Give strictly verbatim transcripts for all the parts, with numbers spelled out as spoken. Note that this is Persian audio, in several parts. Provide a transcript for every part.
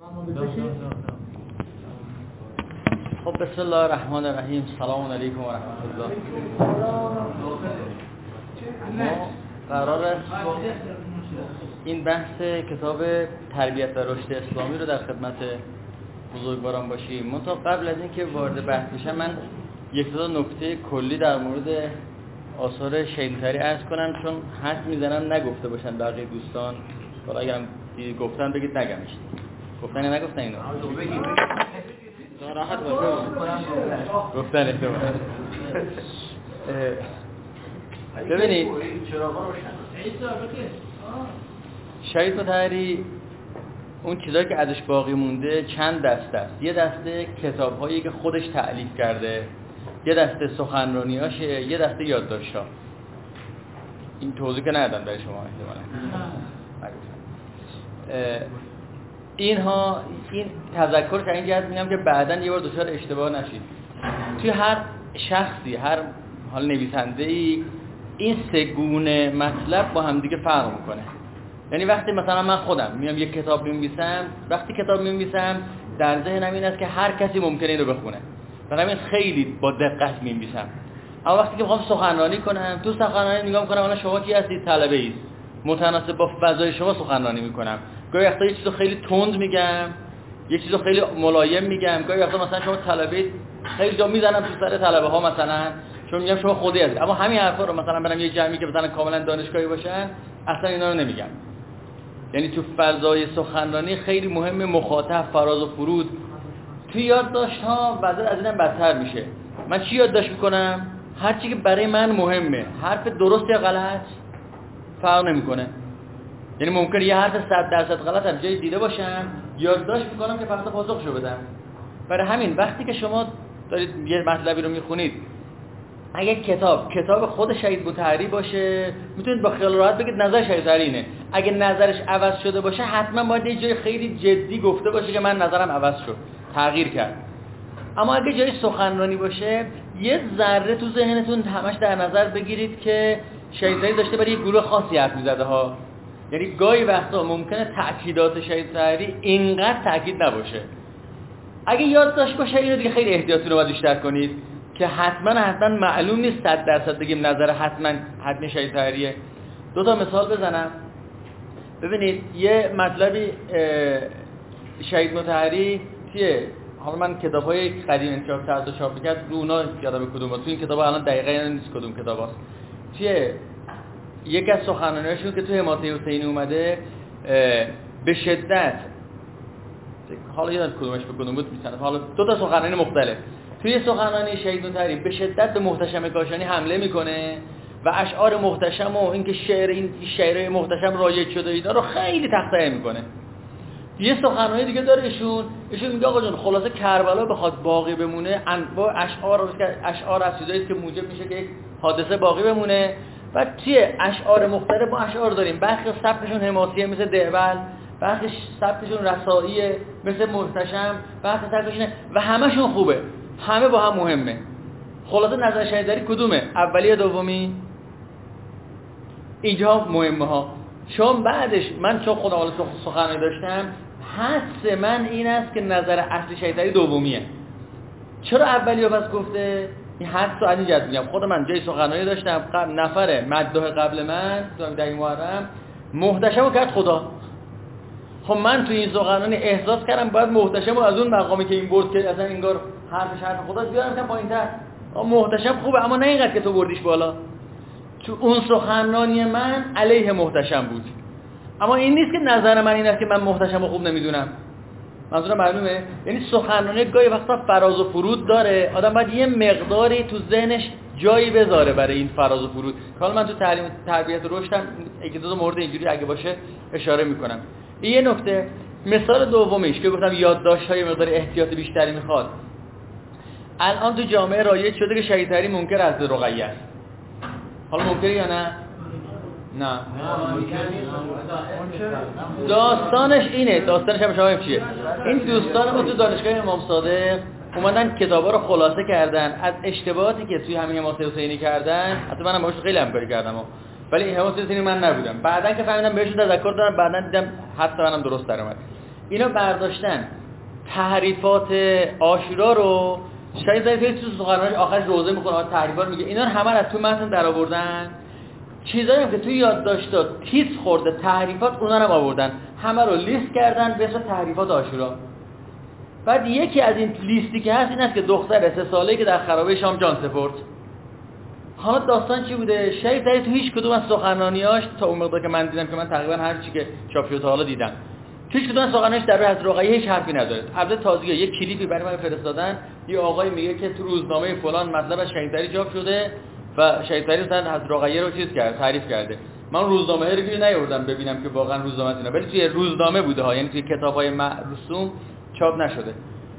خب بسم الله الرحمن الرحیم. سلام علیکم و رحمت الله. ما قرار است این بحث کتاب تربیت و رشد اسلامی رو در خدمت بزرگواران باشیم. منتها قبل از اینکه وارد بحث بشم من یک دو نکته کلی در مورد آثار شهید موطهری عرض کنم، چون حد میزنم نگفته باشن بقیه دوستان. حالا اگرم گفتن بگید نگمش. گفتن یا نگفتن اینا؟ راحت باشه. گفتن احتمال. ببینید شهید موطهری اون چیزایی که ازش باقی مونده چند دسته است. یه دسته کتاب‌هایی که خودش تألیف کرده، یه دسته سخنرانی‌هاشه، یه دسته یادداشت‌ها. این توضیح که ندادم برای شما احتمالاً. اینها این تذکر که این جهت میگم که بعداً یه بار دچار اشتباه نشید. توی هر شخصی، هر حال نویسنده‌ای این سه گونه مطلب با هم دیگه فرق میکنه. یعنی وقتی مثلا من خودم میام یک کتاب می‌نویسم، وقتی کتاب می‌نویسم در ذهنم این است که هر کسی ممکنه اینو بخونه. برای همین خیلی با دقت می‌نویسم. اما وقتی که می‌خوام سخنرانی کنم، تو سخنرانی نگاه می‌کنم الان شما کی هستید؟ طلبه‌اید. متناسب با فضای شما سخنرانی می‌کنم. گاهی وقتا یه چیزو خیلی تند میگم، یه چیزو خیلی ملایم میگم. گاهی وقتا مثلا شما طلبه‌اید، خیلی جا میزنم تو سر طلبه‌ها مثلا، چون میگم شما خودی هستید. اما همین حرفا رو مثلا برام یه جمعی که مثلا کاملا دانشگاهی باشن، اصلا اینا رو نمیگم. یعنی تو فضای سخنرانی خیلی مهمه مخاطب، فراز و فرود. تو یادداشت‌ها وضع از اینم بدتر میشه. من چی یادداشت میکنم؟ هر چی که برای من مهمه. حرف درست یا غلط فرق نمیکنه. یعنی ممکنه یه حرف صد درصد غلط هم جایی دیده باشم، یادداشت میکنم که فقط پاسخشو بدم. برای همین وقتی که شما دارید یه مطلبی رو میخونید، اگه کتاب کتاب خود شهید موطهری باشه، میتونید با خیال راحت بگید نظر شهید موطهری اینه. اگه نظرش عوض شده باشه، حتما باید یه جای خیلی جدی گفته باشه که من نظرم عوض شد، تغییر کرد. اما اگه جای سخنرانی باشه، یه ذره تو ذهنتون همش در نظر بگیرید که شهید موطهری داشته برای یه گروه خاصی حرف میزده ها. یعنی گاهی وقتا ممکنه تأکیدات شهید موطهری اینقدر تأکید نباشه. اگه یادداشت باشه، اینو دیگه خیلی احتیاطتون رو باید بیشتر کنید که حتما حتما معلوم نیست صد درصد بگیم نظر حتما حتما شهید موطهریه. دو تا مثال بزنم. ببینید یه مطلبی شهید موطهری توی، حالا من کتاب‌های قدیم انتشار کرد و چاپ کرد رو اونا یادم کدومه، تو این کتابا الان دقیقاً نیست کدوم کتاباست. توی یکی از سخنرانی‌هاشون که توی حمایت حسینی اومده به شدت، حالا یادم کدومش به کدوم بود می‌سنه، حالا دو تا سخنرانی مختلف. توی سخنرانی شهید موطهری به شدت به محتشم کاشانی حمله میکنه و اشعار محتشم و اینکه شعر این شعرهای محتشم رایج شده اینا رو خیلی تخطئه میکنه. یه سخنرانی دیگه داره ایشون ایشون میگه آقا جون خلاصه کربلا بخواد باقی بمونه، انواع اشعار اشعار از چیزایی که موجب میشه که یک حادثه باقی بمونه. و توی اشعار مختلف ما اشعار داریم، برخی سبکشون حماسیه مثل دهبل، برخی سبکشون رسائیه مثل محتشم، برخی سبکشون و همشون خوبه، همه با هم مهمه. خلاصه نظر شهید موطهری کدومه؟ اولی یا دومی؟ اینجا مهمه ها. چون بعدش من چون خودم حالا سخنرانی داشتم، حدس من این است که نظر اصلی شهید موطهری دومیه. چرا اولی رو پس گفته؟ این حدس رو از این جهت میگم. خود من جای سخنرانی داشتم، قبل نفر مداح قبل من در این محرم محتشم رو کرد خدا. خب من تو این سخنرانی احساس کردم باید محتشم رو از اون مقامی که این برد که اصلا انگار حرفش حرف خدا بیارم که پایین‌تر. محتشم خوبه اما نه اینقدر که تو بردیش بالا. تو اون سخنرانی من علیه محتشم بود. اما این نیست که نظر من این است که من محتشم رو خوب نمیدونم. منظورم معلومه؟ یعنی سخنرانی گاهی وقتا فراز و فرود داره، آدم باید یه مقداری تو ذهنش جایی بذاره برای این فراز و فرود. حالا من تو تعلیم تربیت رشدم یک دو مورد اینجوری اگه باشه اشاره میکنم. این یه نکته. مثال دومیش که گفتم یادداشت‌های مقدار احتیاط بیشتری میخواد. الان تو جامعه رایج شده که شهید موطهری منکر از رقیه است. حالا منکر یا نه؟ نه. داستانش اینه، داستانش هم شما چیه؟ این دوستان ما تو دانشگاه امام صادق اومدن کتابا رو خلاصه کردن از اشتباهاتی که توی همین حمایت حسینی کردن. حتی منم باهاش خیلی همکاری کردم، ولی حمایت حسینی من نبودم. بعدن که فهمیدم بهشون تذکر دادم، بعدن دیدم حتی منم درست در اومد. اینا برداشتن تحریفات عاشورا رو شاید زایی تو سخنرانیش آخرش روزه میکنه تحریفات میگه، اینا رو همه از تو متن در آوردن. چیزایی که تو یادداشت‌ها تیز خورده تحریفات، اونا رو آوردن همه رو لیست کردن به اسم تحریفات عاشورا. بعد یکی از این لیستی که هست این است که دختر سه ساله‌ای که در خرابه شام جان سپرد. حالا داستان چی بوده؟ شاید تو هیچ کدوم از سخنرانیاش تا اون مقدار که من دیدم که من تقریبا هر چی که چاپ شده تا حالا دیدم، هیچ کدوم از سخنرانیش در از رقیه هیچ حرفی نداره. البته تازگی یک کلیپی برای من فرستادن، یه آقای میگه که تو روزنامه فلان مطلب از شهیدتری چاپ شده و شهیدتری مثلا از رقیه رو چیز کرد، تعریف کرده. من روزنامه رو دیگه نیاوردم ببینم که واقعا روزنامه اینا، ولی توی روزنامه بوده ها، یعنی توی کتاب‌های مرسوم چاپ نشده.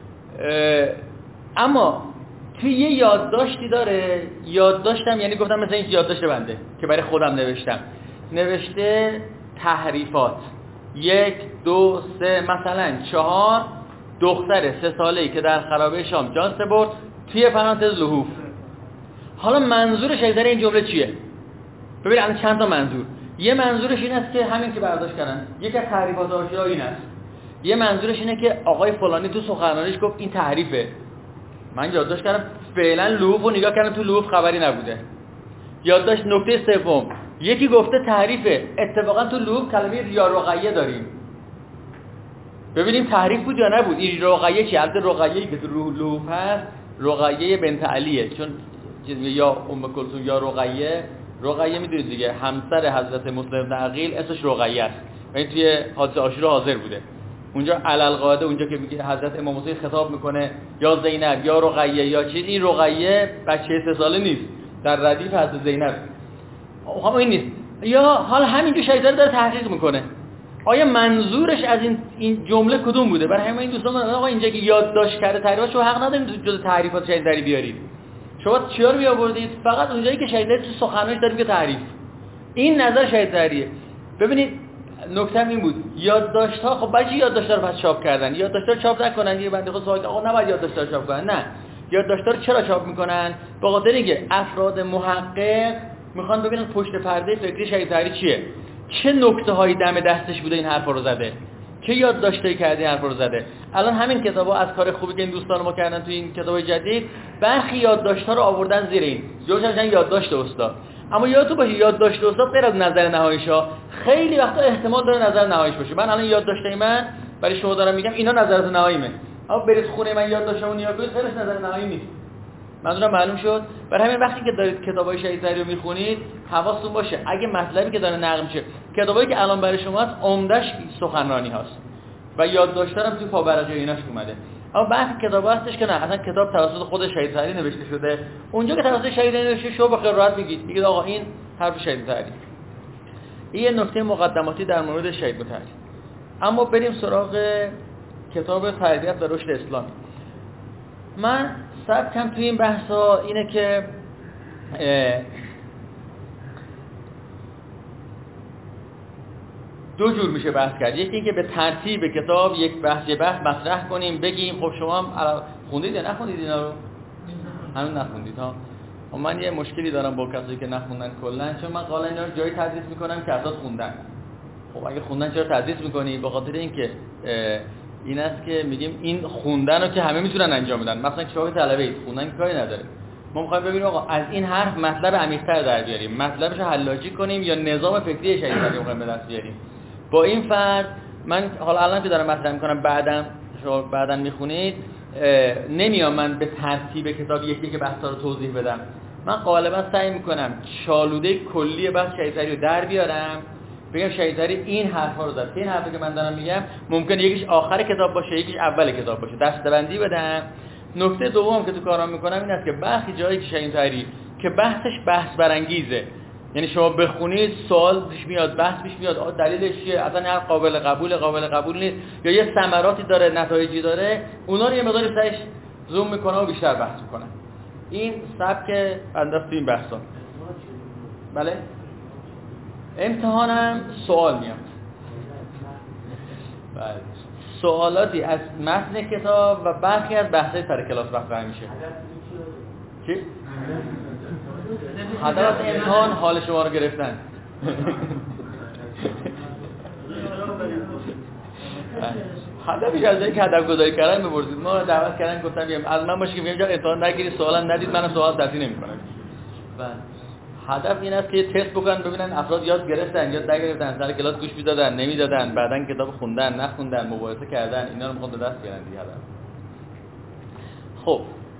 اما توی یه یادداشتی داره، یادداشتم یعنی گفتم مثلا این یادداشت بنده که برای خودم نوشتم، نوشته تحریفات یک دو سه مثلا چهار، دختر سه ساله‌ای که در خرابه شام جان سپرد، توی پرانتز لحوف. حالا منظور شهیدتری این جمله چیه؟ ببین الان چند تا منظور. یه منظورش این است که همین که برداشت کردن، یکی از تحریفات عاشورا این است. یه منظورش اینه که آقای فلانی تو سخنرانیش گفت این تحریفه. من یادداشت کردم فعلا لحوف رو نگاه کردم، تو لحوف خبری نبوده. یادداشت نکته سوم، یکی گفته تحریفه، اتفاقا تو لحوف کلمه یا رقیه داریم. ببینیم تحریف بود یا نبود. این رقیه چی؟ البته رقیه‌ای که تو لحوف هست رقیه بنت علیه، چون یا ام کلثوم یا رقیه، رقیه میدونید دیگه همسر حضرت مسلم بن عقیل اسمش رقیه است و این توی حادثه عاشورا حاضر بوده. اونجا علل قاعده اونجا که میگه حضرت امام حسین خطاب میکنه یا زینب یا رقیه یا چیز، این رقیه بچه سه ساله نیست، در ردیف حضرت زینب هم این نیست. یا حالا همین که شهیدتری داره تحقیق میکنه آیا منظورش از این این جمله کدوم بوده. برای همه این دوستان من آقا اینجا که یادداشت کرده تحریفات، شما حق ندارید جز تعریفات شهیدتری بیارید. شما چیا رو بیاوردید؟ فقط اونجایی که شهیدتری تو سخنرانیش داره میگه تعریف. این نظر شهیدتریه. ببینید نکته این بود یادداشت‌ها، خب بچه یادداشت‌ها رو پس چاپ کردن، یادداشت‌ها رو چاپ نکنن. یه بنده خود سوال آقا نباید یادداشت‌ها رو چاپ کنن. نه، یادداشت‌ها رو چرا چاپ میکنن؟ به خاطر اینکه افراد محقق میخوان ببینن پشت پرده فکری شهیدتری چیه، چه نکته‌هایی دم دستش بوده این حرفا رو زده، چه یادداشتی کرده این حرفا رو زده. الان همین کتابا از کار خوبی که این دوستان ما کردن تو این کتابای جدید، برخی یادداشت‌ها رو آوردن زیر این جوشن یادداشت استاد. اما یادتون باشه یادداشت استاد غیر از نظر نهاییشا خیلی وقتا احتمال داره نظر نهاییش باشه. من الان یادداشتای من برای شما دارم میگم اینا نظرات نهاییمه، اما برید خونه من یادداشتمو نگاه کنید خیلیش نظر نهایی نیست. منظورم معلوم شد؟ برای همین وقتی که دارید کتابای شهیدتری رو میخونید حواستون باشه اگه مطلبی که داره نقل میشه، کتابایی که الان برای شما هست عمدش سخنرانی هاست و یادداشت‌ها هم تو پابرجای ایناش اومده. اما بحث کتاب هستش که نه اصلا کتاب توسط خود شهیدتری نوشته شده، اونجا که توسط شهیدتری نوشته شو به خیر راحت میگید میگید آقا این حرف شهیدتری. این یه نکته مقدماتی در مورد شهید بوتری. اما بریم سراغ کتاب تربیت و رشد اسلامی. من سبکم توی این بحثا اینه که دو جور میشه بحث کرد. یکی اینکه به ترتیب کتاب یک بحث یه بحث مطرح کنیم بگیم خب شما هم خوندید یا نخوندید اینا رو؟ همون نخوندید ها. و من یه مشکلی دارم با کسایی که نخوندن کلا، چون من قالا اینا رو جایی تدریس میکنم که اساس خوندن. خب اگه خوندن چرا تدریس میکنی؟ به خاطر اینکه این است که میگیم این خوندن رو که همه میتونن انجام بدن. مثلا شما طلبه اید خوندن که کاری نداره. ما میخوایم ببینیم آقا از این حرف مطلب عمیق‌تر در بیاریم، مطلبش رو حلاجی کنیم یا نظام فکری شهیدتری میخوایم به دست بیاریم. با این فرض من حالا الان که دارم مطرح میکنم بعدم شما بعداً میخونید نمیام من به ترتیب کتاب یکی که بحثا رو توضیح بدم. من غالبا سعی میکنم چالوده کلی بحث شهیدتری رو در بیارم، بگم شهیدتری این حرفا رو زد. این حرفی که من دارم میگم ممکنه یکیش آخر کتاب باشه یکیش اول کتاب باشه، دسته‌بندی بدم. نکته دوم که تو کارام میکنم این است که برخی جایی که شهیدتری که بحثش بحث برانگیزه، یعنی شما بخونید سوال پیش میاد، بحث پیش میاد، دلیلش چیه، اصلا هر قابل قبول قابل قبول نیست یا یه ثمراتی داره نتایجی داره، اونا رو یه مقداری سرش زوم میکنم و بیشتر بحث میکنم. این سبک بنده است تو این بحثا. بله امتحانم سوال میاد. بله سوالاتی از متن کتاب و برخی از بحث‌های سر کلاس مطرح میشه. چی؟ هدف از امتحان حال شما رو گرفتن. هدفش از اینکه هدف گذاری کردن بپرسید. ما دعوت کردن گفتم بیام از من باشه که میگم جا امتحان نگیرید سوالم ندید منم سوال تصحیح نمی‌کنم. و هدف این است که یه تست بکنن ببینن افراد یاد گرفتن یاد نگرفتن، سر کلاس گوش میدادن نمیدادن، بعدن کتاب خوندن نخوندن، مباحثه کردن، اینا رو میخوان به دست بیارن دیگه. هدف خب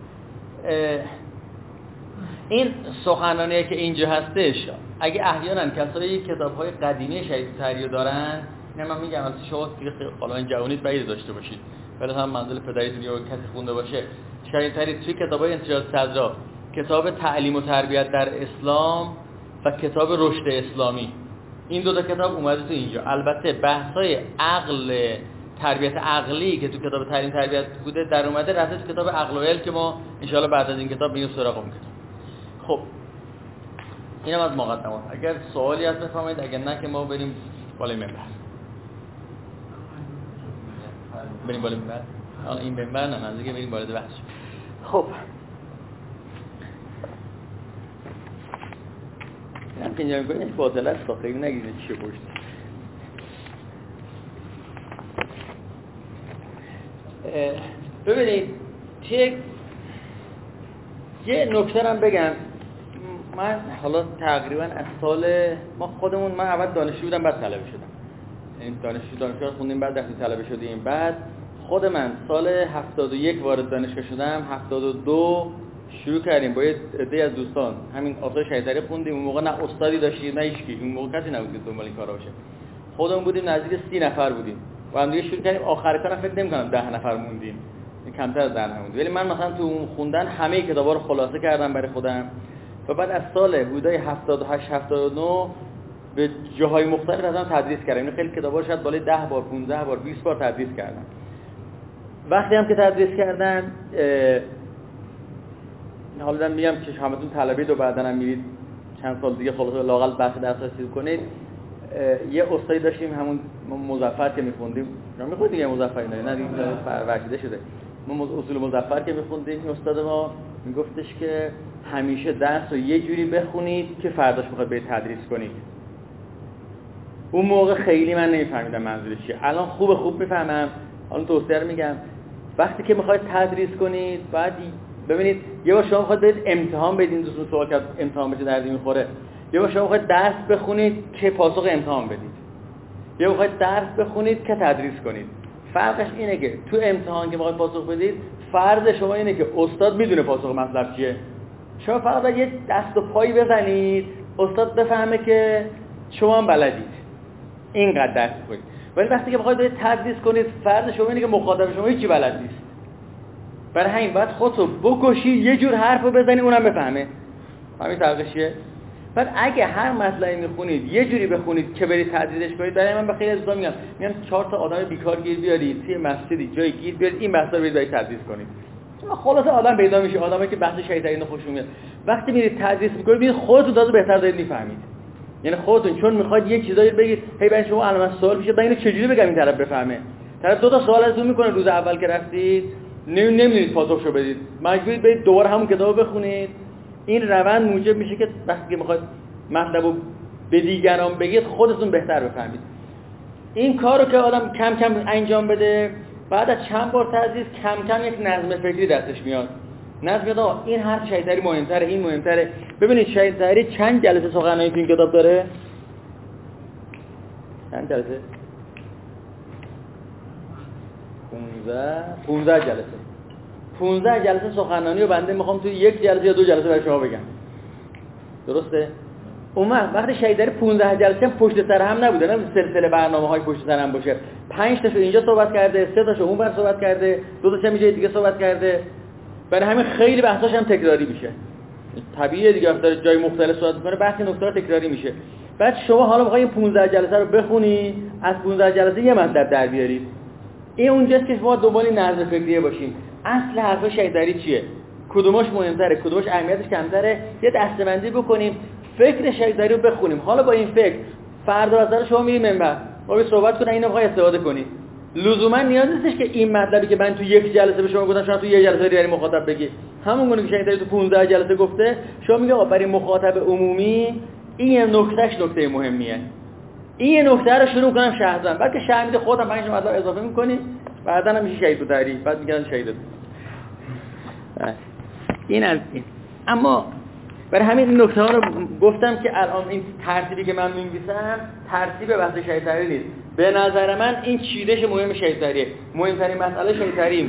این سخنرانی که اینجا هستش اگه احیانا کسایی کتاب‌های قدیمی شهید طوطی دارن، نه من میگم واسه شما که حالا این جوانیت بعید داشته باشید ولی هم منزل پدریتون یا کسی خونده باشه، شهید طوطی توی کتاب‌های انتشارات صدرا، کتاب تعلیم و تربیت در اسلام و کتاب رشد اسلامی، این دو تا کتاب اومده تو اینجا. البته بحث‌های عقل تربیت عقلی که تو کتاب تعلیم تربیت بوده در اومده رفته تو کتاب عقل و علم که ما ان شاءالله بعد از این کتاب میریم سراغ اون کتاب. خب اینم از مقدمات. اگر سوالی هست بفرمایید، اگر نه که ما بریم بالای منبر. بریم بالای منبر. حالا این منبر نه نزدیک بریم وارد بحث. خب من که اینجا میگم فاضله است تا خیلی نگیرید چیه پشت. ببینید توی یه نکته هم بگم. من حالا تقریبا از سال ما خودمون، من اول دانشجو بودم بعد طلبه شدم، یعنی دانشجو دانشگاه خوندیم بعد رفتیم طلبه شدیم. بعد خود من سال هفتاد و یک وارد دانشگاه شدم، هفتاد و دو شروع کردیم با یه عده از دوستان همین آثار شهید طوطی خوندیم. اون موقع نه استادی داشتیم نه هیچکی، اون موقع کسی نبود که دنبال این کارا باشه. خودمون بودیم نزدیک سی نفر بودیم و هم دیگه شروع کردیم. آخر کار فکر نمی‌کنم ده نفر موندیم، کمتر از ده نفر موندیم، ولی من مثلا تو اون خوندن همه کتابا رو خلاصه کردم برای خودم و بعد از سال حدودای هفتاد و هشت هفتاد و نه به جاهای مختلف ازم تدریس کردم. این خیلی کتابا رو شاید بالای ده بار پانزده بار بیست بار تدریس کردم. وقتی هم که تدریس کردم حالا دارم میگم که همتون طلبید و بعداً هم میرید چند سال دیگه خلاص لااقل بحث درسی کنید. یه استادی داشتیم همون مظفر که می‌خوندیم، ما می‌خوندیم یه مظفر نه نه دیگه ورشیده شده. ما اصول مظفر که می‌خوندیم این استاد ما میگفتش که همیشه درس رو یه جوری بخونید که فرداش میخواد برید تدریس کنید. اون موقع خیلی من نمیفهمیدم منظورش چیه، الان خوب خوب میفهمم. حالا توصیه رو میگم، وقتی که میخواید تدریس کنید بعد ببینید یه بار شما میخواید برید امتحان بدین، دوستون سوال کرد امتحان بشه دردی میخوره، یه بار شما میخواید درس بخونید که پاسخ امتحان بدید، یه بار میخواید درس بخونید که تدریس کنید. فرقش اینه که تو امتحان که میخواید پاسخ بدید فرض شما اینه که استاد میدونه پاسخ مطلب چیه، شما فقط یه دست و پایی بزنید استاد بفهمه که شما هم بلدید اینقدر درس کنید. ولی وقتی که بخواید برید تدریس کنید فرض شما اینه که مخاطب شما هیچی بلد نیست، برای همین باید خودتو بکشید یه جور حرفو بزنید اونم بفهمه. همین فرقش چیه؟ بعد اگه هر مطلبی میخونید یه جوری بخونید که برید تدریسش کنید، برای من به خیلی از دوستا میگم میگم چهار تا آدم بیکار گیر بیارید توی مسجدی جای گیر بیارید این بحثا رو برید تدریس کنید. خلاص آدم پیدا میشه، آدمی که بحث شهید طوطی خوشش میاد. وقتی میرید تدریس میکنید ببینید خودتون تازه بهتر دارید میفهمید، یعنی خودتون چون میخواید یه چیزایی بگید هی بعد شما علامت سوال میشه بعد اینو چجوری بگم این طرف بفهمه. طرف دو تا سوال ازتون میکنه روز اول که رفتید نمیدونید پاسخشو بدید، مجبورید برید دوباره همون کتابو بخونید. این روند موجب میشه که وقتی که میخواید مطلبو به دیگران بگید خودتون بهتر بفهمید. این کارو که آدم کم کم انجام بده بعد از چند بار تدریس کم کم یک نظم فکری دستش میاد. نظم میاد آقا این حرف شهید طوطی مهمتره، این مهمتره. ببینید شهید طوطی چند جلسه سخنرانی تو این کتاب داره؟ چند جلسه؟ پانزده پانزده جلسه. پانزده جلسه سخنرانی رو بنده میخوام تو یک جلسه یا دو جلسه برای شما بگم. درسته؟ اومد وقتی شهید طوطی پانزده جلسه پشت سر هم نبوده، نه سلسله برنامه‌های پشت سر هم باشه. پنج تاشو اینجا صحبت کرده، سه تاشو اون بر صحبت کرده، دو تاشو هم جای دیگه صحبت کرده. برای همین خیلی بحثاش هم تکراری میشه. طبیعیه دیگه وقتی جای مختلف صحبت می‌کنه بحث نکته تکراری میشه. بعد شما حالا می‌خواید پانزده جلسه رو بخونی، از پانزده جلسه یه مطلب در بیارید. این اونجاست که ما دنبال نظم فکریه باشیم. اصل حرف شهید طوطی چیه؟ کدومش مهمتره، کدومش اهمیتش کمتره، یه دسته‌بندی بکنیم، فکر شهید طوطی رو بخونیم. حالا با این فکر فردا از نظر شما میریم منبر، ما به صحبت کنیم اینو می‌خوای استفاده کنی. لزوما نیاز نیستش که این مطلبی که من تو یک جلسه به شما گفتم شما تو یک جلسه برای مخاطب بگی. همون گونه که شهید طوطی تو پانزده جلسه گفته، شما میگه آقا برای مخاطب عمومی این نکتهش نکته مهمیه. این یه نکته رو شروع کنم شهر زدن، بعد که شهر میده خودم پنج تا مطلب اضافه میکنی، بعدا هم میشه شهید و تعریف، بعد میگن شهید. این از این. اما برای همین نکته ها رو گفتم که الان این ترتیبی که من می‌نویسم ترتیب بحث شهید تعریف نیست. به نظر من این چیدش مهم شهید تعریف، مهمترین مسئله شهید تعریف.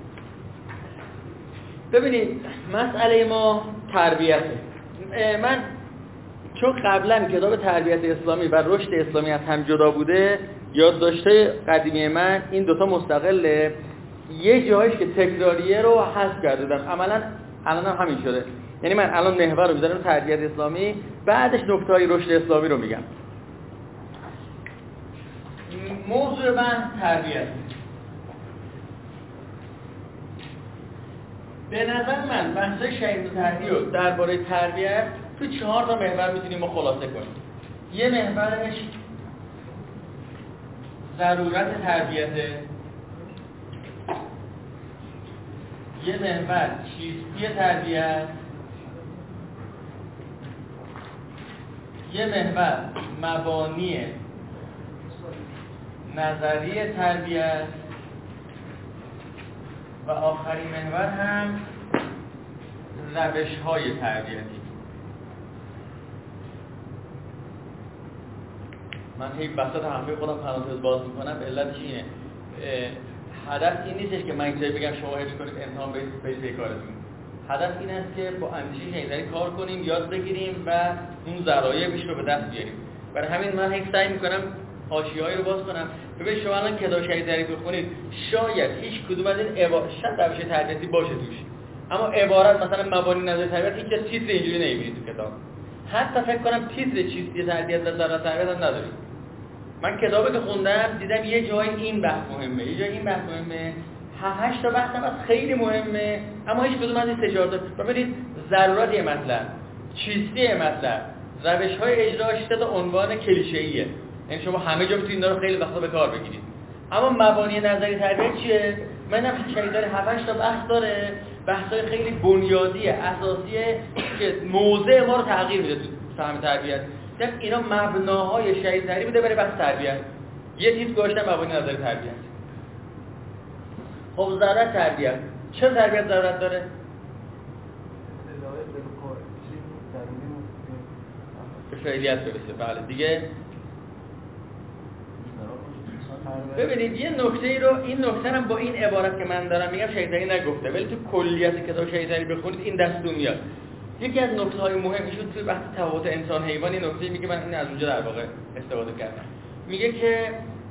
ببینید مسئله ما تربیته. من چون قبلا کتاب تربیت اسلامی و رشد اسلامی از هم جدا بوده، یادداشت‌های قدیمی من این دوتا مستقله، یه جایش که تکراریه رو حذف کرده بودم، عملاً الان هم همین شده. یعنی من الان محور رو میذارم تربیت اسلامی، بعدش نکته‌های رشد اسلامی رو میگم. موضوع بحث تربیت. به نظر من بحث‌های شهید و تربیت رو درباره تربیت تو چهار تا محور میتونیم ما خلاصه کنیم. یه محورش ضرورت تربیته، یه محور چیستی تربیت، یه محور مبانی نظری تربیت و آخرین محور هم روش‌های تربیتی. من هی وسط حرفای خودم پرانتز باز میکنم، علتش اینه هدف این نیستش که من اینجایی بگم شما حفظ کنید امتحان برید به کارتون. هدف این است که با اندیشه شهیدری کار کنیم، یاد بگیریم و اون ذرایعش رو به دست بیاریم. برای همین من هی سعی میکنم حاشیه‌ای رو باز کنم. ببین شما الان کتاب شهیدری بخونید، شاید هیچ کدوم از این عبارات شاید روش تربیتی باشه توش، اما عبارت مثلا مبانی نظری تربیت هیچ تیتر اینجوری نمیبینید تو کتاب. حتی فکر کنم تیتر چیستی تربیت و ضرورت تربیت هم ندارید. من کتابی که خوندم دیدم یه جای این بحث مهمه، یه جای این بحث مهمه، هشت تا بحث هم خیلی مهمه، اما هیچ کدوم از این سه چهار تا ببینید ضرورت یه مطلب، چیستی یه مطلب، روش‌های اجراش تا عنوان کلیشه‌ایه. یعنی شما همه جا میتونید اینا رو خیلی وقتا به کار بگیرید. اما مبانی نظری تربیت چیه؟ منم شهید داره هفت تا بحث داره، بحث‌های خیلی بنیادیه، اساسیه که موضع ما رو تغییر میده تو فهم تربیت. مثلا اینا مبناهای شهید تعریف بوده برای بحث تربیت. یه تیپ گذاشتم مبانی نظری تربیت. خب ضرورت تربیت. چه تربیت ضرورت داره؟ به فعلیت برسه. بله دیگه. ببینید یه نکته ای رو، این نکته هم با این عبارت که من دارم میگم شهیدری نگفته، ولی تو کلیت کتاب شهیدری بخونید این دستون میاد. یکی از نکته‌های مهمشون توی بحث تفاوت انسان حیوان، این نکته میگه، من این از اونجا در واقع استفاده کردم. میگه که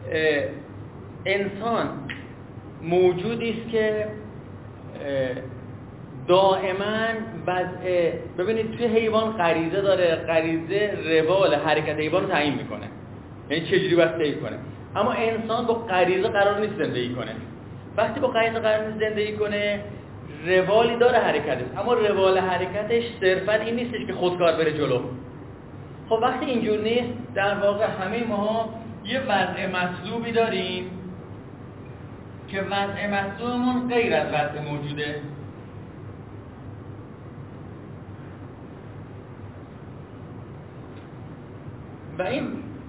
انسان موجودی است که دائما وضع، ببینید توی حیوان غریزه داره، غریزه روال حرکت حیوان رو تعیین میکنه، یعنی چجوری باید طی کنه. اما انسان با غریزه قرار نیست زندگی کنه. وقتی با غریزه قرار نیست زندگی کنه، روالی داره حرکتش، اما روال حرکتش صرفا این نیستش که خودکار بره جلو. خب وقتی اینجور نیست، در واقع همه ما یه وضع مطلوبی داریم که وضع مطلوبمون غیر از وضع موجوده. و این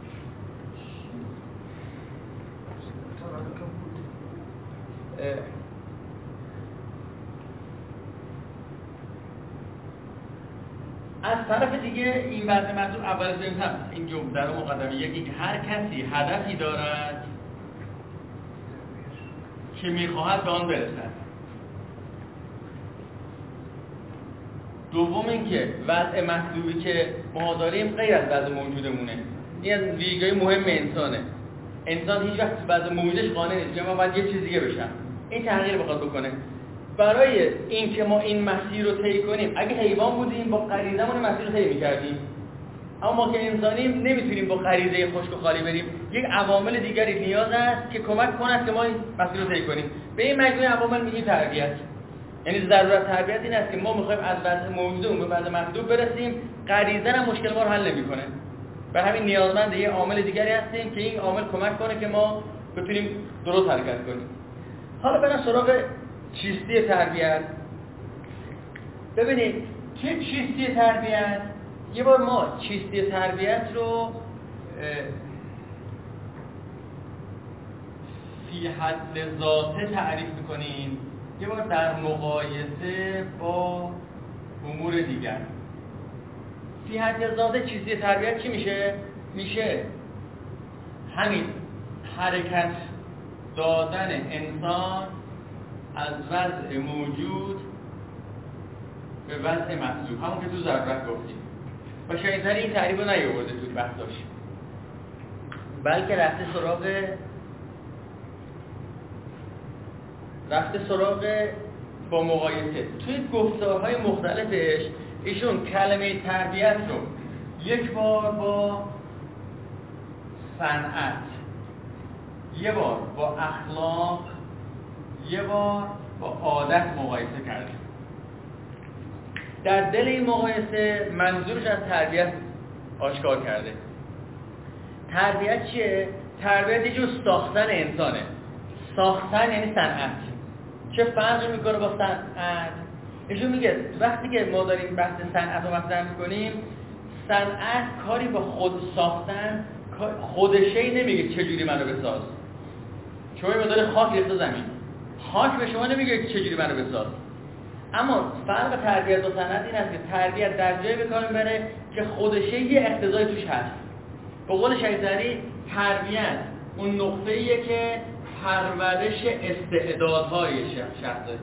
از طرف دیگه این وضع مطلوب اول از این هم این جمله در مقدمه یکی که هر کسی هدفی دارد که میخواهد به آن برسد. دوم این که وضع مطلوبی که ما داریم غیر از وضع موجودمونه. این از ویژگی مهم انسانه. انسان هیچ وقت وضع موجودش قانع نیست، من باید یه چیز دیگه بشم. این تغییر بخواد بکنه. برای این که ما این مسیر رو طی کنیم، اگه حیوان بودیم با غریزه‌مون مسیر رو طی می‌کردیم، اما ما که انسانیم نمیتونیم با غریزه خشک و خالی بریم. یک عوامل دیگری نیاز است که کمک کند که ما این مسیر رو طی کنیم. به این مجموعه عوامل میگیم تربیت. یعنی ضرورت تربیت این است که ما می‌خوایم از وضع موجودمون به وضع مطلوب برسیم، غریزه هم مشکل ما رو حل نمی‌کنه. به همین نیازمند یه عامل دیگری هستیم که این عامل کمک کنه که ما بتونیم درست حرکت کنیم. حالا بریم سراغ چیستی تربیت. ببینید چه چیستی تربیت؟ یه بار ما چیستی تربیت رو فی حد ذاته تعریف میکنیم، یه بار در مقایسه با امور دیگر. فی حد ذاته چیزی تربیت چی میشه؟ میشه همین حرکت دادن انسان از وضع موجود به وضع مطلوب، همون که تو ضرورت گفتیم. و شایدتر این تعریف رو نیاورده توی بحثاش، بلکه رفته سراغ رفته سراغ با مقایسه. توی گفتارهای مختلفش ایشون کلمه تربیت رو یک بار با صنعت، یه بار با اخلاق، یه بار با عادت مقایسه کرده. در دل این مقایسه منظورش از تربیت آشکار کرده. تربیت چیه؟ تربیت یه جور ساختن انسانه. ساختن یعنی صنعت. چه فرقی میکنه با صنعت؟ ایشون میگه وقتی که ما داریم بحث صنعت رو مطرح میکنیم، صنعت کاری با خود ساختن، خودشه‌ای نمیگه چجوری منو بساز. شما یه مقدار خاک ریخته زمین، خاک به شما نمیگه چجوری منو بساز. اما فرق تربیت و صنعت این است که تربیت در جایی به کار میبره که خودشه‌ای یه اقتضای توش هست. به قول شیطانی تربیت اون نقطه‌ایه که پرورش استعدادهای شخصه.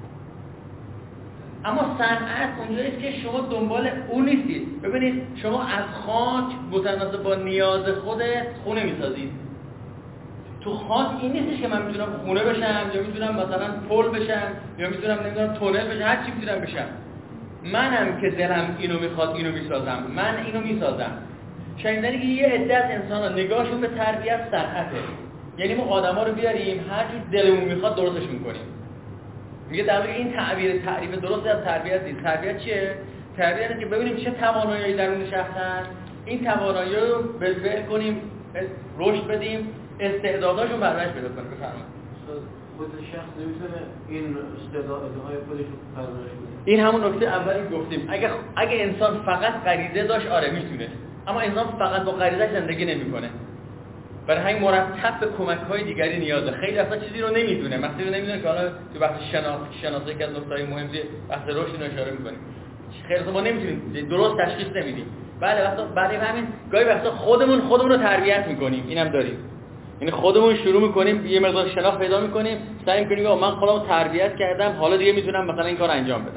اما صنعت اونجاییست که شما دنبال اون نیستید. ببینید شما از خاک متناسب با نیاز خودت خونه میسازید. تو خاک این نیستش که من میتونم خونه بشم یا میتونم مثلا پل بشم یا میتونم نمیدونم تونل بشم، هر چی میتونم بشم. منم که دلم اینو میخواد اینو میسازم، من اینو میسازم. شنیدنی که یه عده از انسان‌ها نگاهشون به تربیت صنعته. یعنی ما آدم‌ها رو بیاریم هر جور دلمون میخواد درستشون کنیم. میگه در واقع این تعبیر تعریف درست از تربیت نیست. تربیت چیه؟ تربیت اینه که ببینیم چه توانایی درون شخص هست، این توانایی رو بلبل کنیم، رشد بدیم، استعداداشون پرورش پیدا کنه. بفرمایید. خود شخص نمیتونه این استعدادهای خودش رو پرورش بده. این همون نکته اولی گفتیم. اگه اگه انسان فقط غریزه داشت آره میتونه. اما انسان فقط با غریزه زندگی نمیکنه. برای همین مرتب به کمک‌های دیگری نیازه. خیلی وقتا چیزی رو نمیدونه. مثلا نمیدونه که حالا تو بحث شناخت شناسایی که از نکته‌های مهمی بحث رشد رو اشاره می‌کنیم. خیلی وقتا ما نمیتونیم درست تشخیص نمیدیم. بله وقتا برای همین گاهی وقتا خودمون خودمون رو تربیت می‌کنیم. اینم داریم. یعنی خودمون شروع می‌کنیم یه مقدار شناخت پیدا می‌کنیم، سعی می‌کنیم من خودم رو تربیت کردم، حالا دیگه میتونم مثلا این کارو انجام بدم.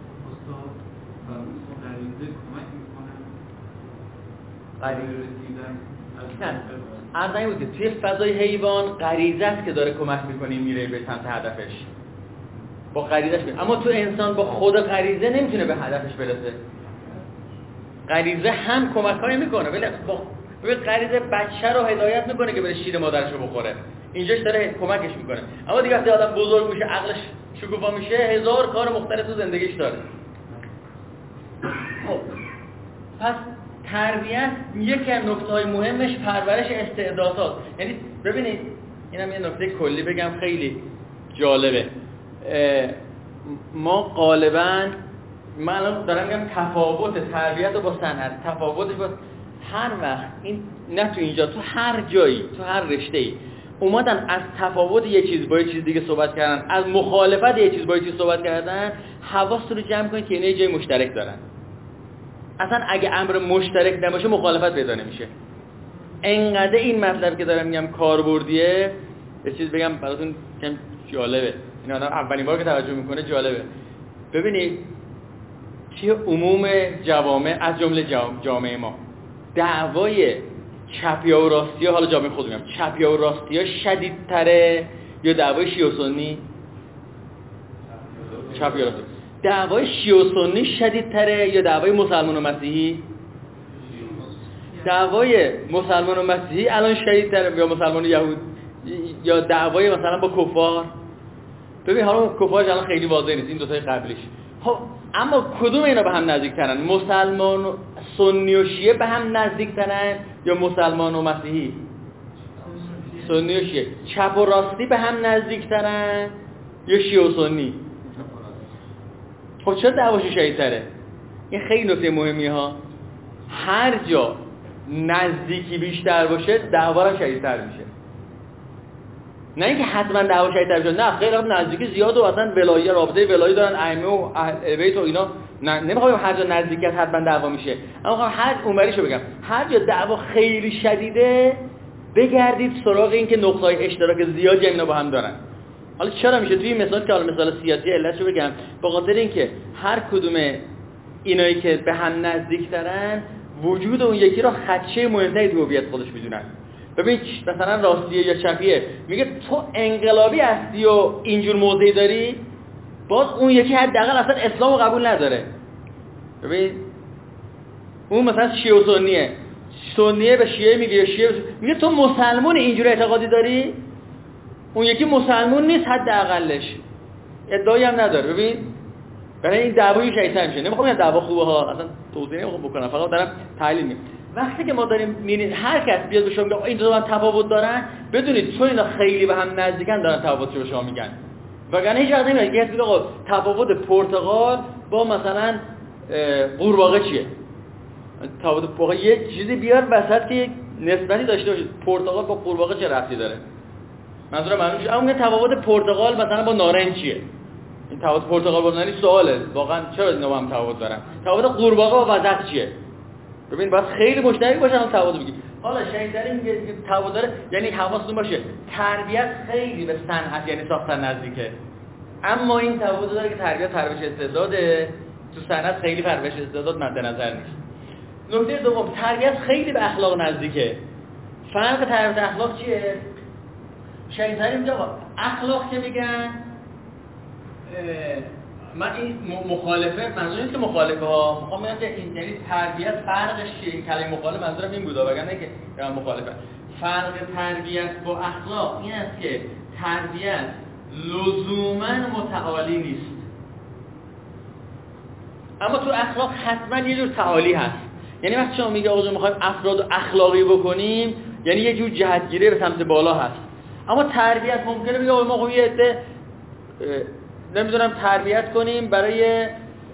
عرض این بود که توی فضای حیوان غریزه است که داره کمک میکنه میره به سمت هدفش، با غریزش میره. اما تو انسان با خود غریزه نمیتونه به هدفش برسه. غریزه هم کمک‌هایی میکنه ولی با به غریزه بچه رو هدایت میکنه که بره شیر مادرش رو بخوره، اینجاش داره کمکش میکنه. اما دیگه وقتی آدم بزرگ میشه، عقلش شکوفا میشه، هزار کار مختلف تو زندگیش داره. خب پس تربیت یکی از نکته‌های مهمش پرورش استعدادات. یعنی ببینید اینم یه نکته کلی بگم خیلی جالبه. ما غالباً من الان دارم میگم تفاوت تربیت با صنعت، تفاوتش با هر وقت این نه تو اینجا، تو هر جایی، تو هر رشته‌ای اومدن از تفاوت یه چیز با یه چیز دیگه صحبت کردن، از مخالفت یه چیز با یه چیز صحبت کردن، حواستون رو جمع کنید که اینا یه جای مشترک دارن. اصلا اگه امر مشترک نباشه مخالفت پیدا نمیشه. انقدر این مطلب که دارم میگم کاربردیه، یه چیز بگم براتون کم جالبه. اینا آدم اولین بار که توجه میکنه جالبه. ببینید توی عموم جوامع از جمله جامعه ما دعوای چپیا و راستیا، حالا جامعه خود میگم چپیا و راستیا شدیدتره یا دعوای شیعه و سنی؟ چپیا و راستی. دعوای شیعه و سنی شدیدتره یا دعوای مسلمان و مسیحی؟ دعوای مسلمان و مسیحی الان شدیدتره یا مسلمان و یهود یا دعوای مثلا با کفار؟ ببین حالا کفارش الان خیلی واضح نیست، این دو تای قبلیش. خب اما کدوم اینا به هم نزدیکترن؟ مسلمان و سنی و شیعه به هم نزدیکترن یا مسلمان و مسیحی؟ سنی و شیعه. چپ و راستی به هم نزدیکترن یا شیعه و سنی؟ خب چرا دعواشو شدیدتره؟ این خیلی نکته مهمی ها. هر جا نزدیکی بیشتر باشه دعوا هم شدیدتر میشه. نه اینکه حتما دعوا شدید بشه، نه خیلی هم نزدیکی زیاد و اصلا ولایی رابطه ولایی دارن ائمه و اهل بیت و اینا. نه نمیخوام هر جا نزدیکیت حتما دعوا میشه، اما میخوام هر اونوریشو بگم هر جا دعوا خیلی شدیده بگردید سراغ این که نقطه‌های اشتراک زیادی اینا با هم دارن. حالا چرا میشه توی مثال که حالا مثال سیاسی علتشو بگم، به خاطر اینکه هر کدوم اینایی که به هم نزدیک‌ترن وجود اون یکی رو خدشه مهمتری تو هویت خودش میدونن. ببین مثلا راستیه یا چپیه، میگه تو انقلابی هستی و اینجور موضعی داری، باز اون یکی حداقل اصلا اسلامو قبول نداره. ببین اون مثلا شیعه و سنیه، سنیه به شیعه میگه، شیعه میگه تو مسلمان اینجور اعتقادی داری، اون یکی مسلمان نیست حداقلش، ادعایی هم نداره. ببین برای این دعوای شیطان میشه. نمیخوام این دعوا خوبه ها، اصلا توضیح نمیخوام بکنم، فقط دارم تحلیل میکنم. وقتی که ما داریم میبینید هر کس بیاد به شما میگه این دو تا تفاوت دارن، بدونید چون اینا خیلی به هم نزدیکن دارن تفاوتش رو به شما میگن. وگرنه هیچ وقت نمیاد که کسی بگه آقا تفاوت پرتقال با مثلا قورباغه چیه؟ تفاوت واقعا یه چیزی بیار وسط که نسبتی داشته باشه. پرتقال با قورباغه چه ربطی داره؟ منظورم معلوم میشه. اما تفاوت پرتقال مثلا با نارنج چیه؟ این تفاوت پرتقال با نارنج سواله. واقعا چرا اینا با هم تفاوت دارن؟ تفاوت قورباغه با وسط چیه؟ ببین باید خیلی مشترک باشه هم تفاوت بگیم. حالا شیطانی میگه که تفاوت داره، یعنی حواستون باشه تربیت خیلی به صنعت یعنی ساختن نزدیکه. اما این تفاوت داره که تربیت پرورش استعداده، تو صنعت خیلی پرورش استعداد مد نظر نیست. نکته دوم، تربیت خیلی به اخلاق نزدیکه. فرق تربیت اخلاق چیه؟ شیطانی میگه اخلاق که میگن من این مخالفه، منظور نیست که مخالفه ها، میخوام بگم که این یعنی تربیت فرقش چیه؟ این کلمه مخالفه منظورم این بوده، وگرنه که من مخالفه. فرق تربیت با اخلاق این است که تربیت لزوما متعالی نیست، اما تو اخلاق حتما یه جور تعالی هست. یعنی وقتی شما میگه آقا میخوایم افراد اخلاقی بکنیم، یعنی یه جور جهتگیری به سمت بالا هست. اما تربیت ممکنه بگه آقا ما یه عده نمیدونم تربیت کنیم برای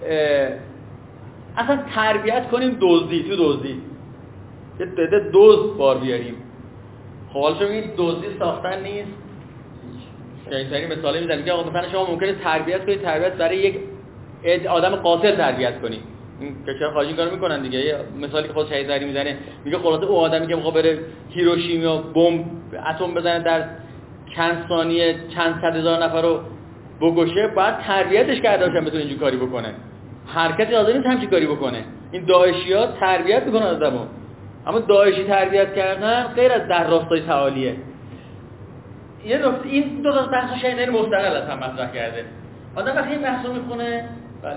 اصلا تربیت کنیم دزدی، تو دزدی یه عده دزد بار بیاریم. خب حالا شما میگید دزدی ساختن نیست، یعنی مثالی میزنم که آقا مثلا شما ممکنه تربیت کنید، تربیت برای یک آدم قاتل تربیت کنید. این کشور خارجی کارو میکنن دیگه. یه مثالی که خود شهید زری میزنه، میگه خلاصه اون آدمی که میخواد بره هیروشیما بمب اتم بزنه در چند ثانیه چند صد هزار نفر رو بکشه، باید تربیتش کرده باشه بتونه اینجوری کاری بکنه. هر کسی حاضر نیست همچین کاری بکنه. این داعشی‌ها تربیت میکنن آدمو، اما داعشی تربیت کردن غیر از در راستای تعالیه. یه نکته این دو تا بحث شیطانی مستقل از هم مطرح کرده. آدم وقتی این بحثو میخونه بله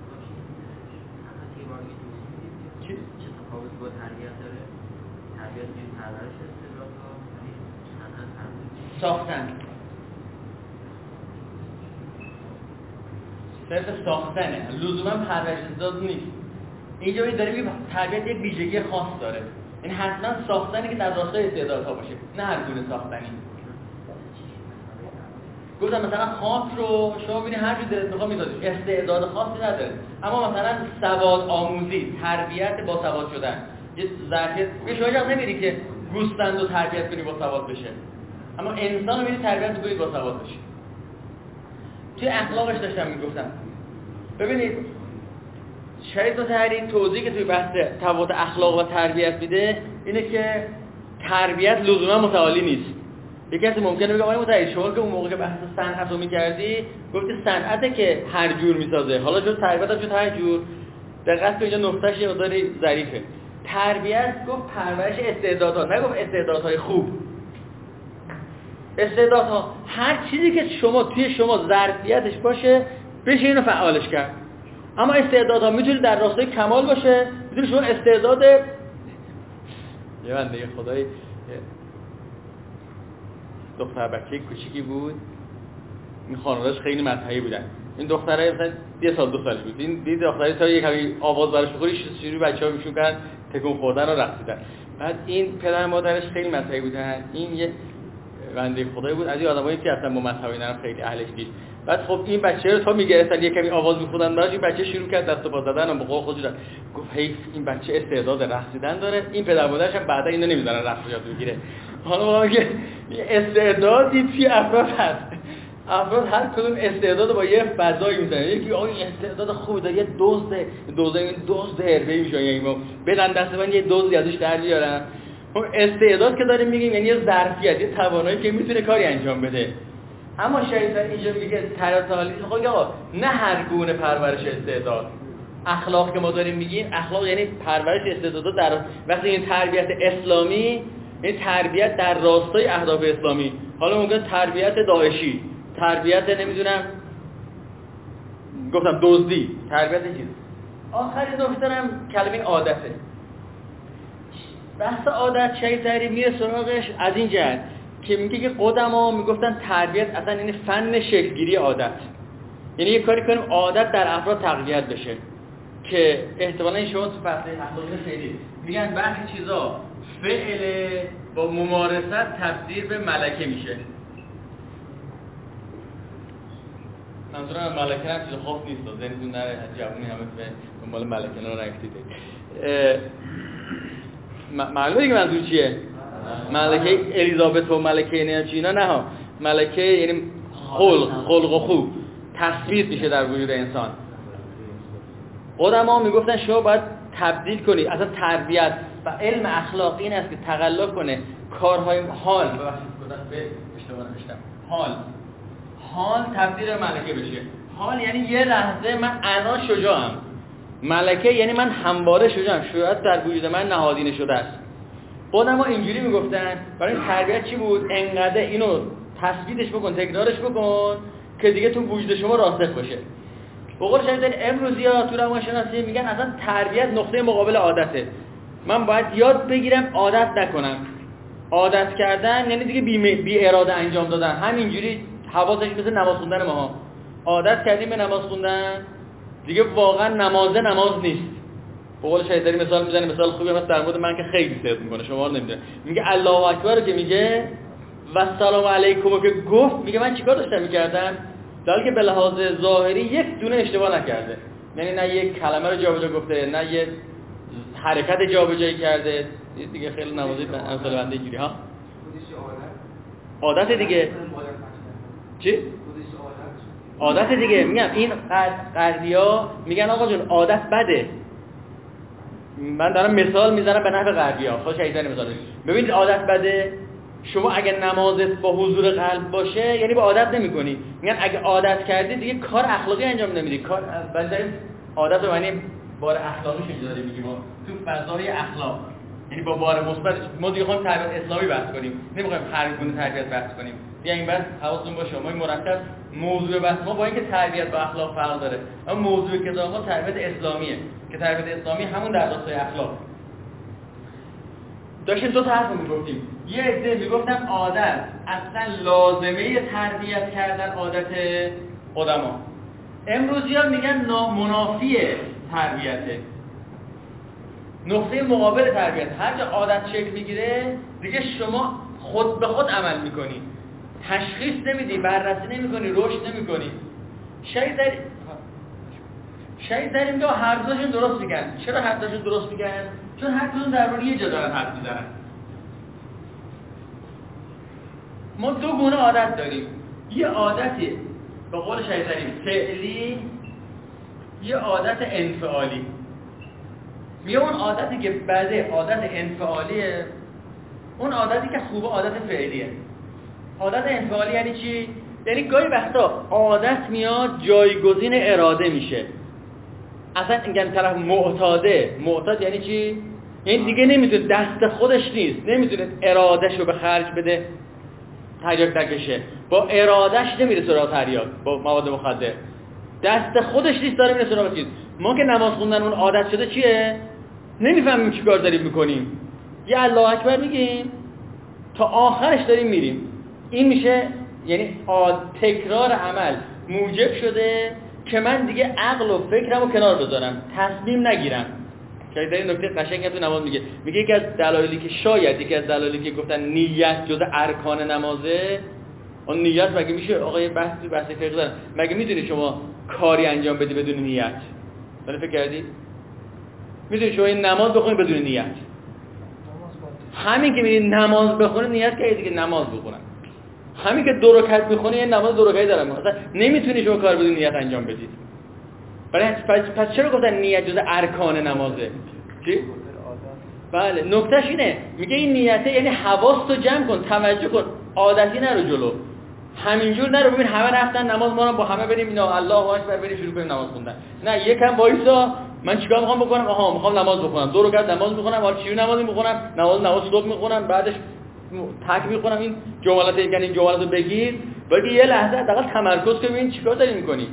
چی چه تفاوتی با تربیت داره؟ تربیت این پرورش استعدادها ساختن، صرف ساختنه، لزوما پرورش استعداد نیست. اینجا داره میگه تربیت یک ویژگی خاص داره، این حتما ساختنی که در راستای استعدادها باشه، نه هر گونه ساختنی. گفتم مثلا خاک رو شما ببینید هر جور دلت میخواد میسازید، استعداد خاصی نداره، اما مثلا سواد آموزی، تربیت با سواد شدن، یه ظرفیت به شما اجازه نمیدی که گوسفند رو تربیت کنی با سواد بشه، اما انسان رو میدی تربیت کنی با سواد بشه. توی اخلاقش داشتم میگفتم. ببینید شهید مطهری توضیحی که توی بحث تفاوت اخلاق و تربیت میده اینه که تربیت لزوما متعالی نیست. یکی کسی ممکنه بگه آقای مطهری شما که اون موقع که بحث صنعت رو می‌کردی گفتی صنعته که هر جور میسازه، حالا چون تربیت هم شد هر جور. دقت کنید اینجا نقطه‌اش یه مقدار ظریفه. تربیت گفت پرورش استعدادها، نگفت استعدادهای خوب. استعدادها هر چیزی که شما توی شما ظرفیتش باشه بشه اینو فعالش کرد. اما استعدادها میتونه در راستای کمال باشه، میتونه شما استعداد یه بنده خدای دختر بچه کوچیکی بود، این خانواده‌اش خیلی مذهبی بودن، این دختره مثلا یه سال دو سالش بود، این دید دختری تا یه کمی آواز براش بخوری شروع بچه‌ها میشون کردن تکون خوردن و رقصیدن. بعد این پدر مادرش خیلی مذهبی بودن، این یه بنده خدایی بود از این آدمایی که اصلا با مذهبی نرم خیلی اهلش نیست. بعد خب این بچه رو تا میگرفتن یه کمی آواز می‌خوندن براش، این بچه شروع کرد دست و پا زدن و به قول خودش گفت حیف این بچه استعداد رقصیدن داره، این پدر مادرش هم بعدا اینو نمیذارن رقص یاد بگیره. حالا میگه استعدادی توی افراد هست، افراد هر کدوم استعداد با یه فضایی میزنه. یکی آقا این استعداد خوبی داره، یه دزد دزد این دزد حرفه‌ای میشه، یعنی ما بدن دست من یه دزدی ازش در بیارن. اون استعداد که داریم میگیم یعنی یه ظرفیت، یه توانایی که میتونه کاری انجام بده. اما شیطان اینجا میگه تراتالی خب آقا نه هر گونه پرورش استعداد. اخلاق که ما داریم میگیم اخلاق یعنی پرورش استعداد در وقتی این تربیت اسلامی، این تربیت در راستای اهداف اسلامی. حالا ممکن تربیت داعشی، تربیت نمیدونم گفتم دزدی، تربیت چیز. آخری نکته‌ام کلمه عادته. بحث عادت شیطانی میره سراغش از این جهت که میگه که قدما میگفتن تربیت اصلا این فن شکلگیری عادت، یعنی یه کاری کنیم عادت در افراد تقویت بشه که احتمالاً شما تو فصل اخلاقی خیلی میگن برخی چیزا فعل با ممارست تبدیل به ملکه میشه. منظورم ملکه هم چیز خوب نیست، ذهنتون نره جوونی همه به دنبال ملکه رو رفتید. معلومه دیگه منظور چیه؟ ملکه الیزابت و ملکه نیچینا نه ها، ملکه یعنی خلق خلق و خوب تثبیت میشه در وجود انسان. قدما میگفتن شما باید تبدیل کنی، اصلا تربیت و علم اخلاقی این است که تقلا کنه کارهای حال ببخشید به اشتباه نوشتم حال حال تبدیل به ملکه بشه. حال یعنی یه لحظه من الان شجاعم، ملکه یعنی من همواره شجاعم، شجاعت در وجود من نهادینه شده است. قدما اینجوری میگفتن برای تربیت چی بود؟ انقدر اینو تثبیتش بکن، تکرارش بکن که دیگه تو وجود شما راسخ باشه. به قول شیطان امروزیا تو روانشناسی میگن اصلا تربیت نقطه مقابل عادته. من باید یاد بگیرم عادت نکنم. عادت کردن یعنی دیگه بی, بی اراده انجام دادن، همینجوری حواسش مثل نماز خوندن ما. عادت کردیم به نماز خوندن دیگه واقعا نمازه نماز نیست. به قول شیطانی مثال میزنه، مثال خوبی مثلا در مورد من که خیلی صدق میکنه شما رو نمیدونه. میگه الله اکبر که میگه و سلام علیکم که گفت، میگه من چیکار داشتم میکردم؟ در حالی که به لحاظ ظاهری یک دونه اشتباه نکرده، یعنی نه یک کلمه رو جابجا گفته، نه یک حرکت جابجایی کرده. دیگه خیلی نمازی امثال بنده اینجوری ها عادت دیگه. چی؟ عادت دیگه. میگم این غربی‌ها میگن آقا جون عادت بده. من دارم مثال میزنم به نفع غربی‌ها، خود شیطانی مثال. ببینید عادت بده، شما اگه نمازت با حضور قلب باشه یعنی با عادت نمی‌کنی. میگن اگه عادت کردی دیگه کار اخلاقی انجام نمیدی. کار بنظریم عادت رو معنی بار اخلاقی شده داریم میگیم تو فضای اخلاق، یعنی با بار مثبت. ما دیگه خواهیم تربیت اسلامی بحث کنیم، نمی‌خوایم هر گونه تربیت بحث کنیم. دیگه این بحث حواستون باشه ما مرتب موضوع بحث ما با اینکه تربیت با اخلاق فرق داره، اما موضوع کتاب ما تربیت اسلامیه که تربیت اسلامی همون در راستای اخلاق. داشتیم دو تا حرف میگفتیم. یه عده میگفتن عادت اصلا لازمه تربیت کردن عادت قدما. امروزی‌ها میگن منافی تربیته، نقطه مقابل تربیت. هر جا عادت شکل میگیره دیگه شما خود به خود عمل میکنی، تشخیص نمیدی، بررسی نمیکنی، رشد نمیکنی. شاید در شاید در این دو هر دوشون درست میگن. چرا هر دوشون درست میگن؟ چون هر دوشون درباره یه جا دارن حرف میزنن. ما دو گونه عادت داریم، یه عادتی به قول شیطانی فعلی، یه عادت انفعالی. میگه اون عادتی که بده عادت انفعالیه، اون عادتی که خوبه عادت فعلیه. عادت انفعالی یعنی چی؟ یعنی گاهی وقتا عادت میاد جایگزین اراده میشه. اصلا اینکه طرف معتاده، معتاد یعنی چی؟ یعنی دیگه نمیتونه، دست خودش نیست، نمیتونه ارادهشو به خرج بده، تریاک نکشه، با ارادهش نمیره سراغ تریاک با مواد مخدر، دست خودش نیست داره میره سراغ چیز. ما که نماز خوندن اون عادت شده چیه؟ نمیفهمیم چی کار داریم میکنیم، یه الله اکبر میگیم تا آخرش داریم میریم. این میشه یعنی تکرار عمل موجب شده که من دیگه عقل و فکرم رو کنار بذارم، تصمیم نگیرم. شاید این نکته قشنگی تو نماز میگه، میگه یکی از دلایلی که شاید یکی از دلایلی که گفتن نیت جزء ارکان نمازه، اون نیت مگه میشه آقا بحث تو بحث فقه دارن، مگه میدونی شما کاری انجام بدی بدون نیت؟ ولی فکر کردی؟ میدونی شما این نماز بخونی بدون نیت؟ همین که میری نماز بخونی نیت کردی دیگه نماز بخونم. همین که دو رکعت میخونی یه نماز دو رکعتی دارم. مثلا نمیتونی شما کار بدون نیت انجام بدید. برای پس, پس چرا گفتن نیت جزء ارکان نمازه؟ چی؟ بله نکتهش اینه میگه این نیته یعنی حواستو جمع کن، توجه کن، عادتی نرو جلو، همینجور نرو ببین همه رفتن نماز ما رو با همه بریم اینا الله اکبر بریم شروع کنیم نماز خوندن. نه یکم وایسا من چیکار میخوام بکنم؟ آها میخوام نماز بخونم، دو رکعت نماز میخونم، حالا چی نمازی میخونم؟ نماز نماز صبح میخونم، بعدش تک میخونم. این جملات یعنی این جملاتو بگیر، بلکه یه لحظه حداقل تمرکز کن ببین چیکار داری میکنی.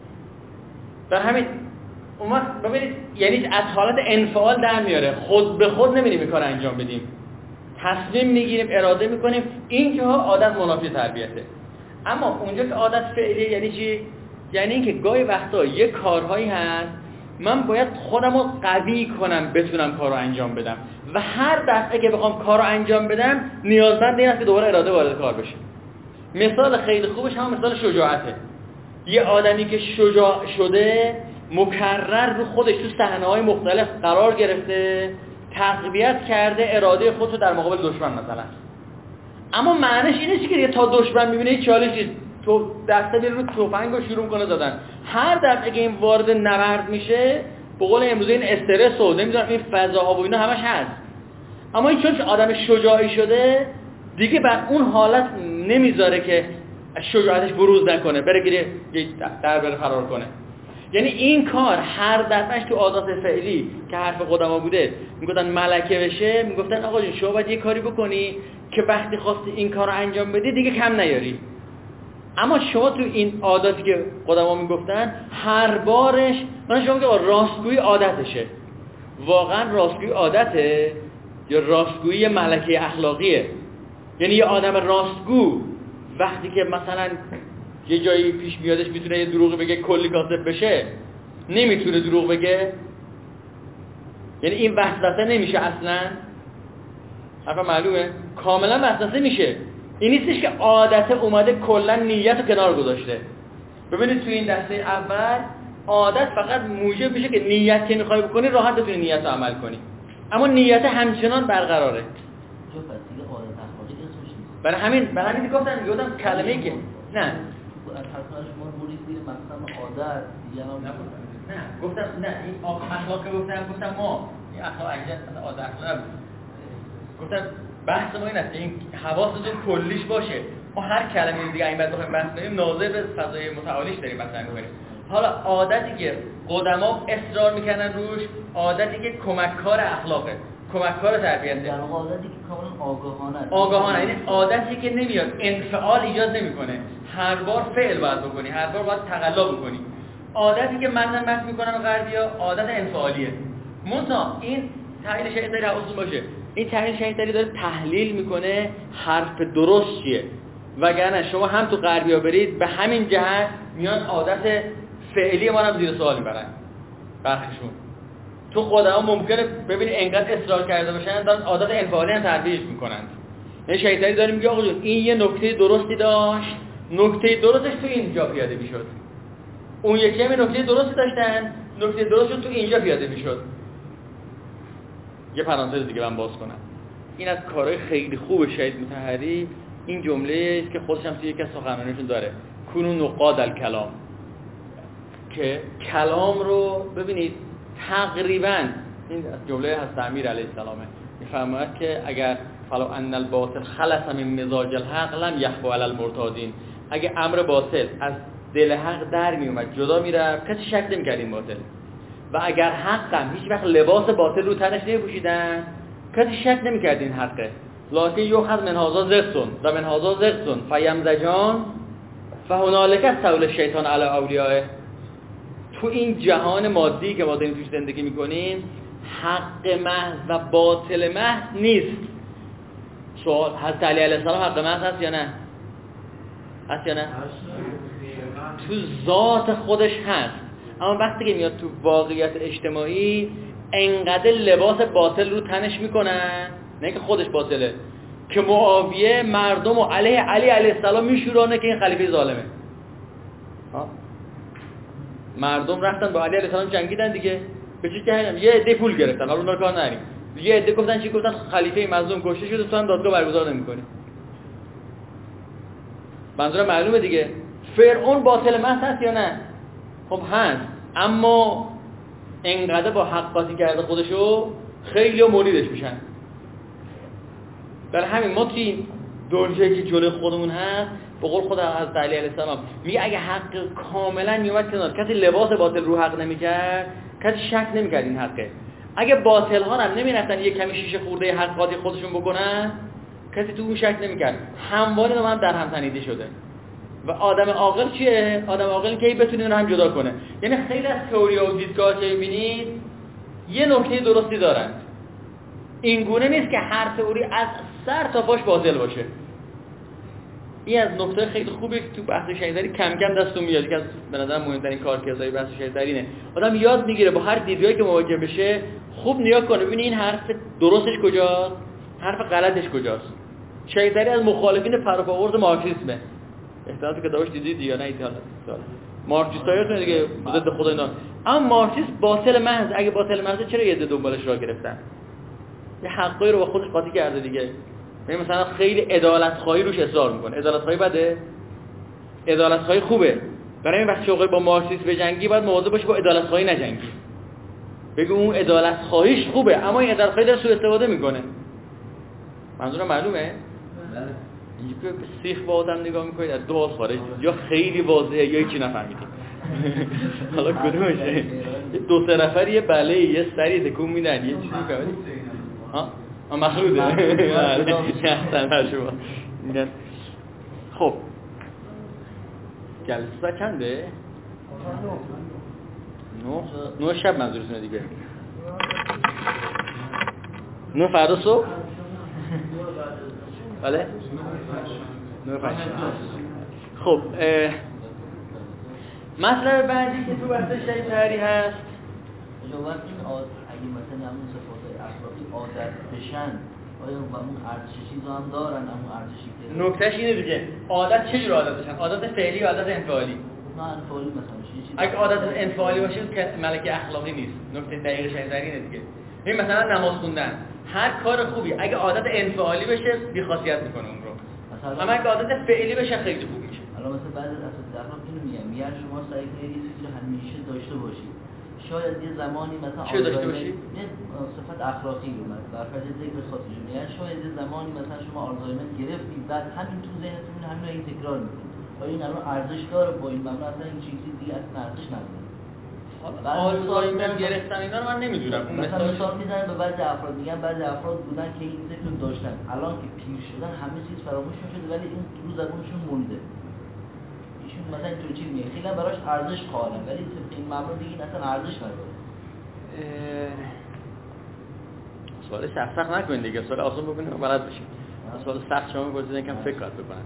در همین اومد ببینید یعنی از حالت انفعال در میاره، خود به خود نمیریم این کار انجام بدیم، تصمیم میگیریم، اراده میکنیم. این که ها عادت منافی تربیته. اما اونجا که عادت فعلی یعنی چی؟ یعنی اینکه گاهی وقتا یه کارهایی هست من باید خودم رو قوی کنم بتونم کار رو انجام بدم و هر دفعه که بخوام کار رو انجام بدم نیازمند این است که دوباره اراده وارد کار بشه. مثال خیلی خوبش هم مثال شجاعته. یه آدمی که شجاع شده مکرر رو خودش تو صحنه‌های مختلف قرار گرفته، تقویت کرده اراده خودش رو در مقابل دشمن مثلا. اما معنیش این نیست که تا دشمن می‌بینه چالشی تو دسته میره رو تفنگ رو شروع کنه زدن. هر دفعه که این وارد نبرد میشه به قول امروزه این استرس و نمیدونم این فضاها و اینا همش هست. اما این چون آدم شجاعی شده دیگه بر اون حالت نمیذاره که شجاعتش بروز نکنه، بره گیره در بره فرار کنه. یعنی این کار هر دفعهش تو عادات فعلی که حرف قدما بوده میگفتن ملکه بشه، میگفتن آقا جون شما باید یه کاری بکنی که وقتی خواستی این کار رو انجام بدی دیگه کم نیاری. اما شما تو این عاداتی که قدما میگفتن هر بارش من شما میگم راستگویی عادتشه. واقعا راستگویی عادته یا راستگویی ملکه اخلاقیه؟ یعنی یه آدم راستگو وقتی که مثلا یه جایی پیش میادش میتونه یه دروغ بگه کلی کاسب بشه، نمیتونه دروغ بگه؟ یعنی این وسوسه نمیشه اصلا؟ حرفا معلومه؟ کاملا وسوسه میشه. این نیستش که عادت اومده کلا نیت رو کنار گذاشته. ببینید تو این دسته اول عادت فقط موجب میشه که نیت که میخوای بکنی راحت بتونی نیت رو عمل کنی، اما نیت همچنان برقراره. برای همین برای همین گفتم میگفتم کلمه‌ای که نه از حرف شما برید زیر مقصد عادت دیگه هم نه گفتم نه این اخلاق که گفتم گفتم ما این اخلاق اجازه عادت اخلاق گفتم بحث ما این است که این حواستون کلیش باشه. ما هر کلمه دیگه این بعد بخوایم بحث کنیم ناظر به فضای متعالیش داریم مثلا می‌کنیم. حالا عادتی که قدما اصرار میکنن روش، عادتی که کمککار اخلاقه، کمککار تربیته، در واقع عادتی که کاملا آگاهانه است. آگاهانه یعنی عادتی که نمیاد انفعال ایجاد نمیکنه، هر بار فعل باید بکنی، هر بار باید تقلا بکنی. عادتی که من مت میکنن غربیا عادت انفعالیه. منتها این تحلیل شیطانی حواستون باشه، این تحلیل شیطانی داره تحلیل میکنه حرف درست چیه، وگرنه شما هم تو غربیا برید به همین جهت میان عادت فعلی ما رو زیر سوال میبرن برخشون. تو خودم ممکنه ببینی انقدر اصرار کرده باشن دارن عادت انفعالی هم ترویج میکنن. این شیطانی داره میگه آقا جون این یه نکته درستی داشت، نکته درستش تو اینجا پیاده میشد، اون یکی هم نکته درستی داشتن، نکته درستش تو اینجا پیاده میشد. یه پرانتز دیگه من باز کنم، این از کارهای خیلی خوب شهید مطهری این جمله است که خودش هم توی یکی از سخنرانیشون داره، کنون نقاد الکلام، که کلام رو ببینید تقریبا این جمله حضرت امیر علیه السلامه میفرماید که اگر فلو ان الباطل خلص من مزاج الحق لم يخفى علی المرتادین، اگه امر باطل از دل حق در می اومد جدا میرفت کسی شک نمی‌کرد این باطل، و اگر حق هم هیچ وقت لباس باطل رو تنش نمی‌پوشیدن کسی شک نمی‌کرد این حقه. لکن یؤخذ من هذا زغص و من هذا زغص فیمزجان فهنالک استولی الشیطان علی اولیائه. تو این جهان مادی که ما داریم توش زندگی میکنیم حق محض و باطل محض نیست. سوال حضرت علی علیه السلام حق محض هست یا نه؟ هست یا نه؟ تو ذات خودش هست، اما وقتی که میاد تو واقعیت اجتماعی انقدر لباس باطل رو تنش میکنن، نه که خودش باطله، که معاویه مردم و علیه علی علیه السلام میشورانه که این خلیفه ظالمه. ها؟ مردم رفتن با علی علیه السلام جنگیدن دیگه، به چی کردن؟ یه عده پول گرفتن، حالا اونا رو کار نریم، یه عده گفتن چی؟ گفتن خلیفه مظلوم کشته شده، تو هم دادگاه برگزار نمی‌کنی. منظور معلومه دیگه. فرعون باطل محض هست یا نه؟ خب هست، اما انقدر با حق قاطی کرده خودشو خیلی ها مولیدش میشن. برای همین ما توی دنیایی که جلوی خودمون هست، به قول خود حضرت علی علیه السلام میگه اگه حق کاملا میومد کنار، کسی لباس باطل رو حق نمیکرد، کسی شک نمیکرد این حقه. اگه باطل ها هم نمیرفتن یه کمی شیشه خورده حق قاطی خودشون بکنن، کسی تو اون شک نمیکرد. همواره با هم در هم تنیده شده. و آدم عاقل چیه؟ آدم عاقل که بتونه اون هم جدا کنه. یعنی خیلی از تئوری‌ها و دیدگاه‌ها که می‌بینید یه نکته درستی دارن. این گونه نیست که هر تئوری از سر تا پاش باطل باشه. این از نکته خیلی خوبه که تو بحث شهیدری کم کم دستون میاد، که از به نظر مهمترین کارکردهای بحث شهیدری اینه. آدم یاد میگیره با هر دیدگاهی که مواجه بشه خوب نگاه کنه ببینه این حرف درستش کجاست، حرف غلطش کجاست. شهیدری از مخالفین پروپاگورد مارکسیسمه. احتمالاً که کتابش دیدید یا نه؟ ایتالا مارکسیستایتون دیگه ضد خدا اینا. اما مارکسیسم باطل محض، اگه باطل محض چرا یه عده دنبالش راه گرفتن؟ یه حقایی رو با خودش قاطی کرده دیگه. ببین مثلا خیلی عدالت خواهی روش اصرار میکنه. عدالت خواهی بده؟ عدالت خواهی خوبه. برای این وقت شوقی با مارکسیسم بجنگی باید مواظب باشی با عدالت خواهی نجنگی. بگو اون عدالت خواهیش خوبه اما این عدالت خواهی داره سوء استفاده میکنه. منظورم معلومه؟ اینجا به سیخ با آدم نگاه میکنید از دو حال خارج، یا خیلی واضحه یا هیچی نفهمیدید. حالا کدومشه؟ دو سه نفر یه بله یه سری تکون میدن یه چیزی میکنید. ها؟ آه مخلوطه. احسن شما میگن. خب جلسه چنده؟ نه نه شب منظورتونه دیگه. نه فردا صبح؟ بله؟ نه پنج. خب مطلب بعدی که تو بحث شهیدری هست، اجابت این اگه مثلا همون صفات اخلاقی عادت بشن، آیا همون ارزش چیزا هم دارن؟ همون ارزشی که نکتهش اینه دیگه، عادت چه جور عادت بشن؟ عادت فعلی یا عادت انفعالی؟ نه انفعالی مثلا چیزی. اگه عادت انفعالی باشه که ملکه اخلاقی نیست. نکته دقیق شهیدری اینه دیگه. این مثلا نماز خوندن، هر کار خوبی اگه عادت انفعالی بشه بی‌خاصیت میکنه اون رو. اما اگه عادت فعلی بشه خیلی خوب میشه. الان مثلا بعضی از اساتید اخلاق اینو میگن، میگن شما سعی کنید یه چیزی رو همیشه داشته باشید. شاید یه زمانی مثلا چه داشته باشید؟ یه صفت اخلاقی رو مثلا بر فرض ذکر خاطر میگن شاید یه زمانی مثلا شما آلزایمر گرفتید، بعد همین تو ذهنتون همین رو این تکرار میکنید. آیا این الان ارزش داره؟ با این مبنا اصلا این چیزی دیگه اصلا ارزش نداره. آلزایمر گرفتن اینا رو من نمیدونم. مثلا مثال میزنن به بعضی افراد، میگن بعضی افراد بودن که این ذکر داشتن، الان که پیر شدن همه چیز فراموششون شده ولی این رو زبونشون مونده. ایشون مثلا اینطور چیز میگه خیلی براش ارزش قائلن ولی این مبنا دیگه اصلا ارزش نداره. سوال سخت سخت نکنید دیگه، سوال آسان بکنید بلد بشید. سوال سخت شما می‌پرسید یکم فکر کنید بکنن.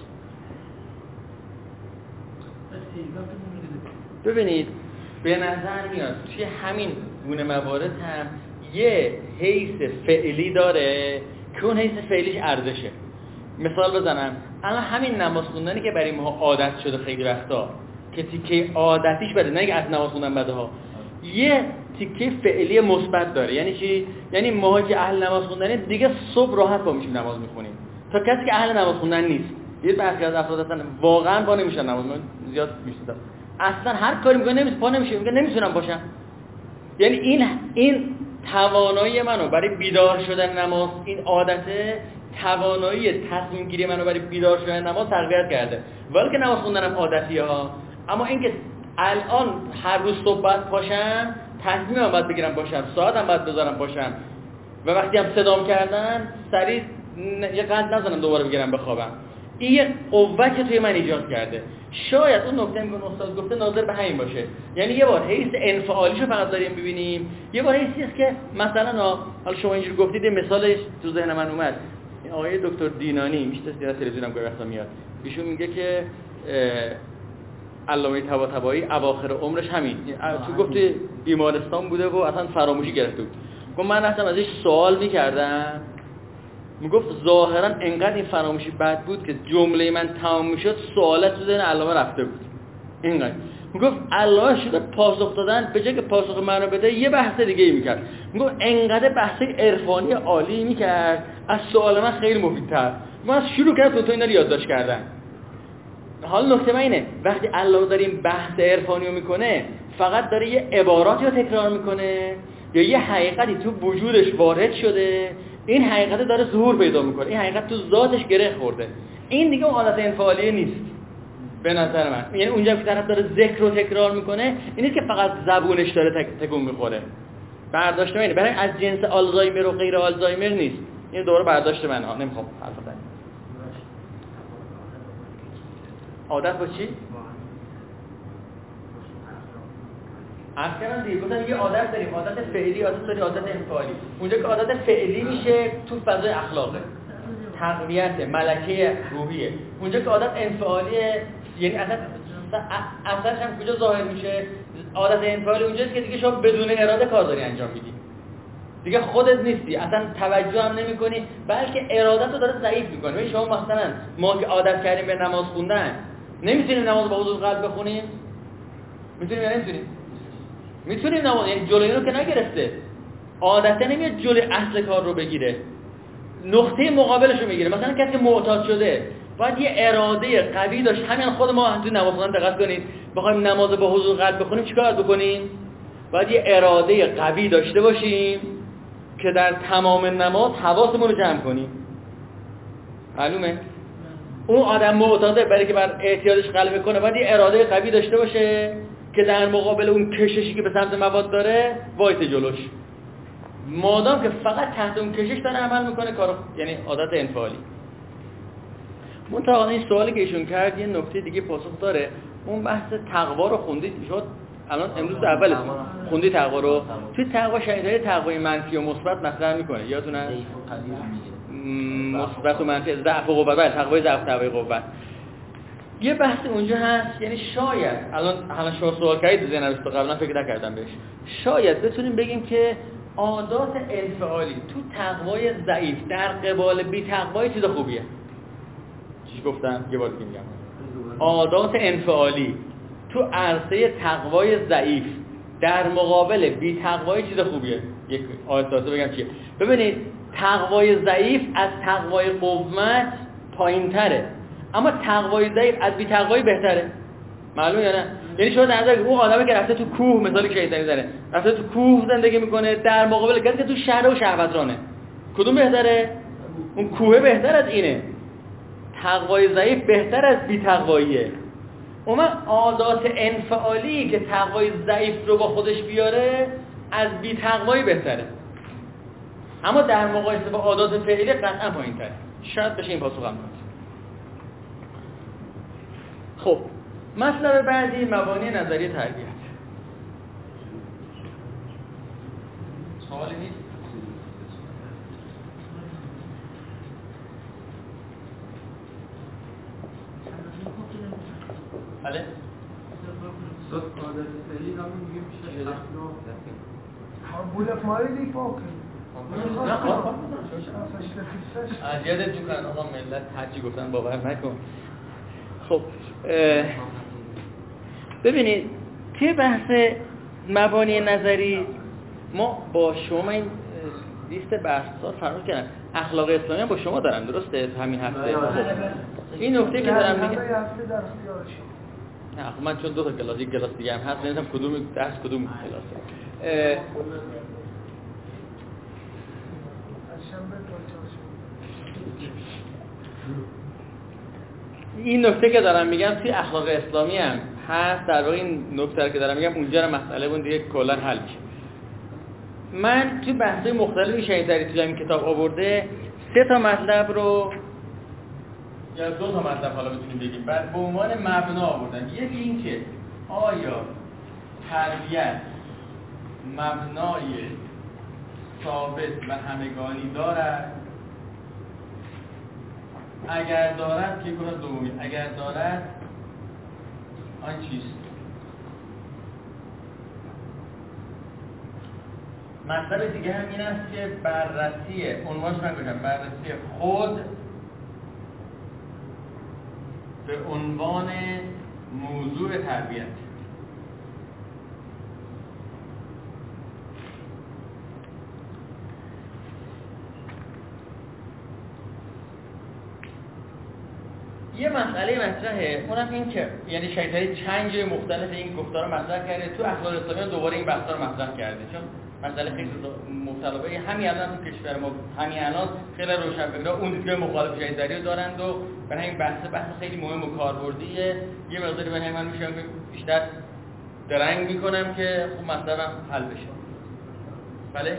ببینید به نظر میاد توی همین گونه موارد هم یه حیث فعلی داره که اون حیث فعلیش ارزشه. مثال بزنم، الان همین نماز خوندنی که برای ما عادت شده خیلی وقتا که تیکه عادتیش بده، نه که از نماز خوندن بده ها، یه تیکه فعلی مثبت داره. یعنی چی؟ یعنی ما که اهل نماز خوندن دیگه صبح راحت با میشیم نماز میخونیم، تا کسی که اهل نماز خوندن نیست. یه برخی از افراد هستن واقعا با نمیشن نماز، من زیاد میشناسم اصلا هر کاری میکنه نمیشه، پا نمیشه، میگه نمیتونم باشم. یعنی این این توانایی منو برای بیدار شدن نماز، این عادته توانایی تصمیم گیری منو برای بیدار شدن نماز تقویت کرده. ولی که نماز خوندنم عادتیه ها، اما اینکه الان هر روز صبح باید پاشم، تصمیمم باید بگیرم باشم، ساعتم باید بذارم باشم و وقتی هم صدام کردن سریع یه قد نزنم دوباره بگیرم بخوابم. این یه قوتی توی من ایجاد کرده. شاید اون نکته که استاد گفته ناظر به همین باشه. یعنی یه بار حیث انفعالیشو فقط داریم ببینیم، یه بار حیثی است که مثلا حالا شما اینجوری گفتید مثالش تو ذهن من اومد. آقای دکتر دینانی میشه در تلویزیونم گاهی وقتا میاد، ایشون میگه که علامه طباطبایی اواخر عمرش همین تو گفته بیمارستان بوده و اصلا فراموشی گرفته بود. گفت من رفتم ازش سوال میکردم، میگفت ظاهرا انقدر این فراموشی بد بود که جمله من تمام میشد سوالات تو ذهن علامه رفته بود. اینقدر میگفت الله شده پاسخ دادن، به جای که پاسخ منو بده یه بحث دیگه ای میکرد. میگفت انقدر بحث عرفانی عالی میکرد از سوال من خیلی مفیدتر. من شروع کردم تو اینا رو یادداشت کردن. حالا نکته من اینه وقتی الله داریم بحث عرفانی رو میکنه فقط داره یه عباراتی رو تکرار میکنه یا یه حقیقتی تو وجودش وارد شده، این حقیقت داره ظهور پیدا میکنه، این حقیقت تو ذاتش گره خورده، این دیگه اون عادت انفعالیه نیست به نظر من. یعنی اونجا که طرف داره ذکر رو تکرار میکنه این نیست که فقط زبونش داره تکون میخوره. برداشت منه برای از جنس آلزایمر و غیر آلزایمر نیست. این دوره برداشت منه، نمیخوام حرف بزنم. عادت با چی؟ عرض کردم دیگه گفتم یه عادت داریم، عادت فعلی، عادت داریم، عادت انفعالی. اونجا که عادت فعلی میشه تو فضای اخلاقه، تقویت ملکه روحیه. اونجا که عادت انفعالیه یعنی اصلا اصلاش هم کجا ظاهر میشه؟ عادت انفعالی اونجاست که دیگه شما بدون اراده کار داری انجام میدی، دیگه خودت نیستی، اصلا توجه هم نمی کنی، بلکه ارادت رو داره ضعیف میکنه. ببین شما مثلا ما که عادت کردیم به نماز خوندن، نمیتونیم نماز با حضور قلب بخونیم؟ میتونیم یا نمیتونیم؟ میتونیم نماز، یعنی جلوی رو که نگرفته، عادتا نمیاد جلوی اصل کار رو بگیره، نقطه مقابلش رو میگیره. مثلا کسی که معتاد شده باید یه اراده قوی داشت. همین خود ما تو نماز خوندن دقت کنید، بخوایم نماز با حضور قلب بخونیم چیکار بکنیم؟ باید یه اراده قوی داشته باشیم که در تمام نماز حواسمون رو جمع کنیم. معلومه؟ اون آدم معتاده برای که بر اعتیادش غلبه کنه باید یه اراده قوی داشته باشه که در مقابل اون کششی که به سمت مواد داره وایسه جلوش. مادام که فقط تحت اون کشش داره عمل میکنه کار، یعنی عادت انفعالی. منتها این سوالی که ایشون کرد یه نکته دیگه پاسخ داره. اون بحث تقوا رو خوندید شد الان امروز اول خوندی تقوا رو. توی تقوا شهیدای تقوای منفی و مثبت مطرح میکنه، یادتونه؟ مثبت و منفی، ضعف و قوت، تقوای ضعف، تقوای قوت. یه بحث اونجا هست، یعنی شاید الان الان شما سوال کردید ذهنم است قبلا فکر نکردم بهش، شاید بتونیم بگیم که عادات انفعالی تو تقوای ضعیف در قبال بی تقوای چیز خوبیه. چی گفتم؟ یه بار دیگه میگم. عادات انفعالی تو عرصه تقوای ضعیف در مقابل بی تقوای چیز خوبیه. یک آیت تازه بگم چیه؟ ببینید تقوای ضعیف از تقوای قوت پایین‌تره، اما تقوای ضعیف از بی تقوای بهتره. معلومه یا نه؟ یعنی شما در نظر اون آدمی که رفته تو کوه، مثالی که شیطان میزنه، رفته تو کوه زندگی میکنه در مقابل کسی که تو شهر و شهوترانه، کدوم بهتره؟ اون کوه بهتر از اینه. تقوای ضعیف بهتر از بی تقواییه. اما عادات انفعالی که تقوای ضعیف رو با خودش بیاره از بی تقوایی بهتره، اما در مقایسه با عادات فعلی قطعا پایین‌تره. شاید بشه این پاسخ هم کنید. خب مطلب بعدی مبانی نظریه تربیت. سوالی نیست؟ بله؟ صد عادت فعلی رو میگیم میشه بوله فایلی فوق اذیتت میکنن آقا ملت هرچی گفتن باور نکن. خب ببینید توی بحث مبانی نظری ما با شما این لیست بحث‌ها فرق کردن. اخلاق اسلامی هم با شما دارم، درسته؟ همین هفته. این نکته که دارم میگم نه من چون دو تا کلاس، یک کلاس دیگه هم هست نمیدونم کدوم درس کدوم کلاسه. این نکته که دارم میگم توی اخلاق اسلامی هم هست، در واقع این نکته که دارم میگم اونجا رو مسئله اون دیگه کلا حل میشه. من توی بحث‌های مختلفی شهیداری توی این کتاب آورده سه تا مطلب رو یا دو تا مطلب حالا بتونیم بگیم بعد به عنوان مبنا آوردن. یکی این که آیا تربیت مبنای ثابت و همگانی دارد؟ اگر دارد که گروه دومی، اگر دارد آن چیست؟ مطلب دیگه هم این است که بررسی عنوانش من بگم بررسی خود به عنوان موضوع تربیت. یه مسئله مطرحه، اونم این که یعنی شیطانی چند جای مختلف این گفتار رو مطرح کرده، تو اخلاق اسلامی دوباره این بحثا رو مطرح کرده، چون مسئله خیلی مطالبه همین الان تو کشور ما همین الان خیلی روشنفکرا اون دیدگاه مخالف شیطانی رو دارند و برای همین بحث بحث خیلی مهم و کاربردیه. یه مقداری برای من میشم بیشتر درنگ میکنم که خوب مطلبم حل بشه. بله؟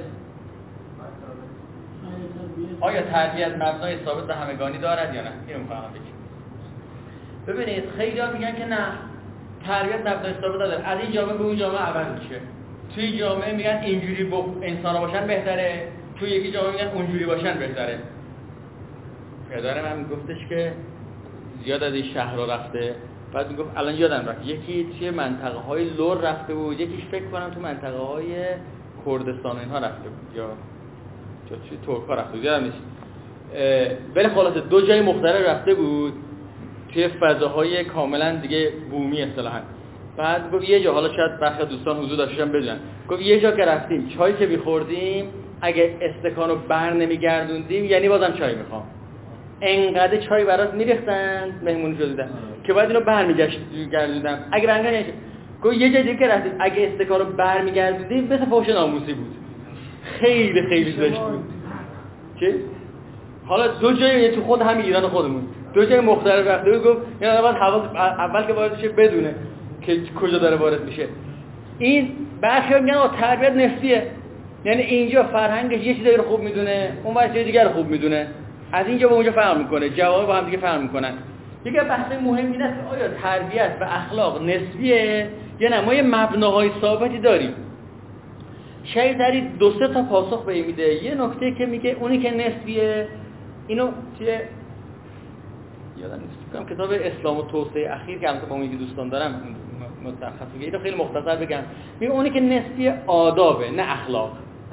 آیا تربیت مبنای ثابت و همگانی دارد یا نه؟ اینو می‌خوام بگم. ببینید خیلی ها میگن که نه تربیت مبنای ثابت نداره، از این جامعه به اون جامعه عوض میشه. توی جامعه میگن اینجوری با انسان باشن بهتره، توی یکی جامعه میگن اونجوری باشن بهتره. پدرم هم گفتش که زیاد از این شهر رفته، بعد میگفت الان یادم رفت یکی توی منطقه های لور رفته بود، یکیش فکر کنم تو منطقه های کردستان اینها رفته بود یا چه توی ترک ها رفته بود، یادم نیست. ولی خلاصه دو جای مختلف رفته بود توی فضاهای کاملا دیگه بومی اصطلاحاً. بعد گفت یه جا، حالا شاید برخی دوستان حضور داشتن بدونن، گفت یه جا که رفتیم چای که می‌خوردیم اگه استکانو بر نمیگردوندیم یعنی بازم چای میخوام. انقدر چای برات میریختن مهمون شده بودن که بعد اینو برمیگردوندم اگه رنگا نشه. گفت یه جا دیگه که رفتیم اگه استکانو برمیگردوندیم مثل فحش ناموسی بود، خیلی خیلی زشت بود. چه؟ حالا دو جای تو خود هم ایران خودمون دو جای مختلف رفته بود. گفت یعنی بعد حواس اول که وارد شه بدونه که کجا داره وارد میشه. این برخی میگن آ تربیت نفسیه، یعنی اینجا فرهنگش یه چیزی رو خوب میدونه، اون ور چیز دیگه رو خوب میدونه، از اینجا به اونجا فرق میکنه، جواب با هم دیگه فرق میکنن. دیگه بحث مهم اینه که آیا تربیت و اخلاق نسبیه یا نه ما یه مبناهای ثابتی داریم. شیطانی دو سه تا پاسخ به میده. یه نکته که میگه اونی که نسبیه اینو چیه یادم نیست، کتاب اسلام و توسعه اخیر که البته با اون یکی دوستان دارم متخصص میگه، اینو خیلی مختصر بگم. میگه اونی که نسبی آدابه نه اخلاق.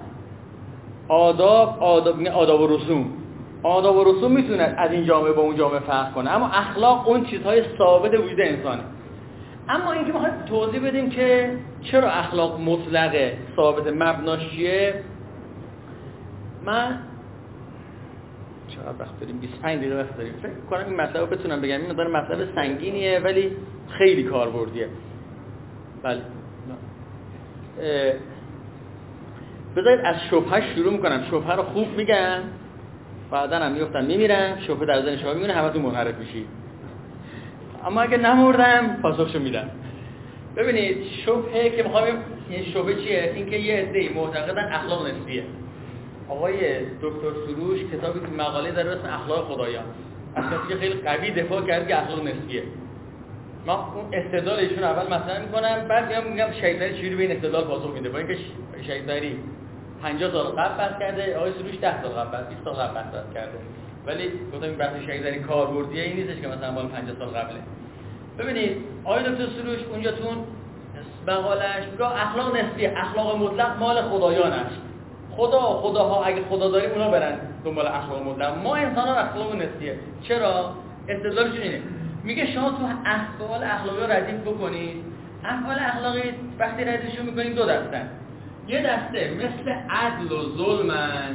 آداب آداب میگه آداب و رسوم. آداب و رسوم میتونه از این جامعه با اون جامعه فرق کنه، اما اخلاق اون چیزهای ثابت وجود انسانه. اما اینکه میخوایم توضیح بدیم که چرا اخلاق مطلقه ثابت مبناش چیه، من چقدر وقت داریم؟ بیست و پنج دقیقه وقت داریم. فکر کنم این مطلب رو بتونم بگم. این مقدار مطلب سنگینیه ولی خیلی کاربردیه. بله. بذارید از شبهه شروع میکنم. شبهه رو خوب میگم، بعدا هم میفتن میمیرم، شبهه در ذهن شما میمونه، همتون منحرف میشید. اما اگه نمردم پاسخشو میدم. ببینید شبهه که میخوام، این شبهه چیه؟ اینکه یه عده‌ای معتقدن اخلاق نسبیه. آقای دکتر سروش کتابی که مقاله داره اسم اخلاق خدایان، از کسی که خیلی قوی دفاع کرد که اخلاق نسبیه. ما اون استدلال ایشون اول مطرح میکنم، بعد میام میگم شیطانی چجوری به این استدلال پاسخ میده. با اینکه شیطانی پنجاه سال قبل بحث کرده، آقای سروش ده سال قبل، بیست سال قبل بحث کرده. ولی گفتم این بحث شیطانی کاربردیه این نیستش که مثلا مال پنجاه سال قبله. ببینید آقای دکتر سروش اونجا تون مقاله‌اش میگه اخلاق نسبیه، اخلاق مطلق مال خدایان است. خدا خداها اگه خدا داریم اونا برن دنبال اخلاق مطلق، ما انسان‌ها اخلاق نسبیه. چرا؟ استدلالش اینه. میگه شما تو افعال اخلاقی رو ردیف بکنید. افعال اخلاقی وقتی ردیفشون می‌کنید دو دستن. یه دسته مثل عدل و ظلمن،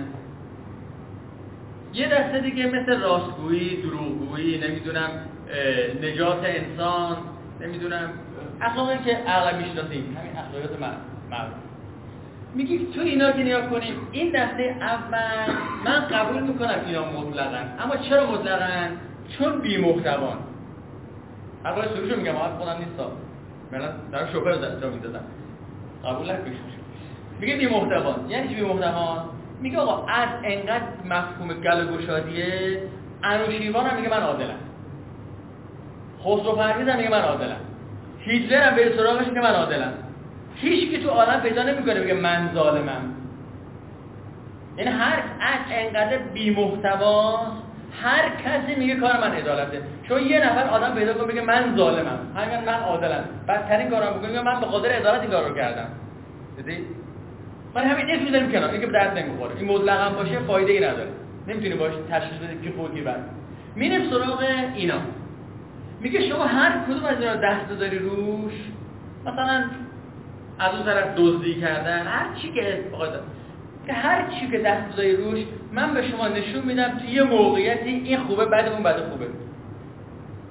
یه دسته دیگه مثل راستگویی، دروغگویی، نمیدونم نجات انسان، نمیدونم اخلاقی که عقل میشناسیم، همین اخلاقیات معروف. میگی تو اینا که نگاه کنیم این دسته اول من قبول میکنم اینا مطلقاً، اما چرا مطلقاً؟ چون بی محتوان. اول سروشو میگم آقا خودم نیستا، من دارم شوکر رو جا میدادم قبول نکنید. میگه بی محتوان. یعنی چی بی محتوان؟ میگه آقا از انقدر مفهوم گل گشادیه، انوشیروان هم میگه من عادلم، خسرو پرویز هم میگه من عادلم، هیتلر هم به سراغش میگه من عادلم. هیچ کی تو عالم پیدا نمیکنه بگه من ظالمم. یعنی هر از انقدر بی محتواست، هر کسی میگه کار من عدالته. چون یه نفر آدم پیدا کنه بگه من ظالمم، همین من عادلم، بدترین کارو میکنه من به خاطر عدالت این کارو کردم. دیدی؟ من همین اسم میذارم کنار، اینکه به درد نمیخوره. این مطلقاً باشه فایده ای نداره. نمیتونی باش تشخیص بدی که خودی بعد. میریم سراغ اینا. میگه شما هر کدوم از اینا دست داری روش، مثلا از اون طرف دزدی کردن، هر چی که بخواد، که هر چی که دست داری روش من به شما نشون میدم تو یه موقعیتی این خوبه بعد اون بعد خوبه.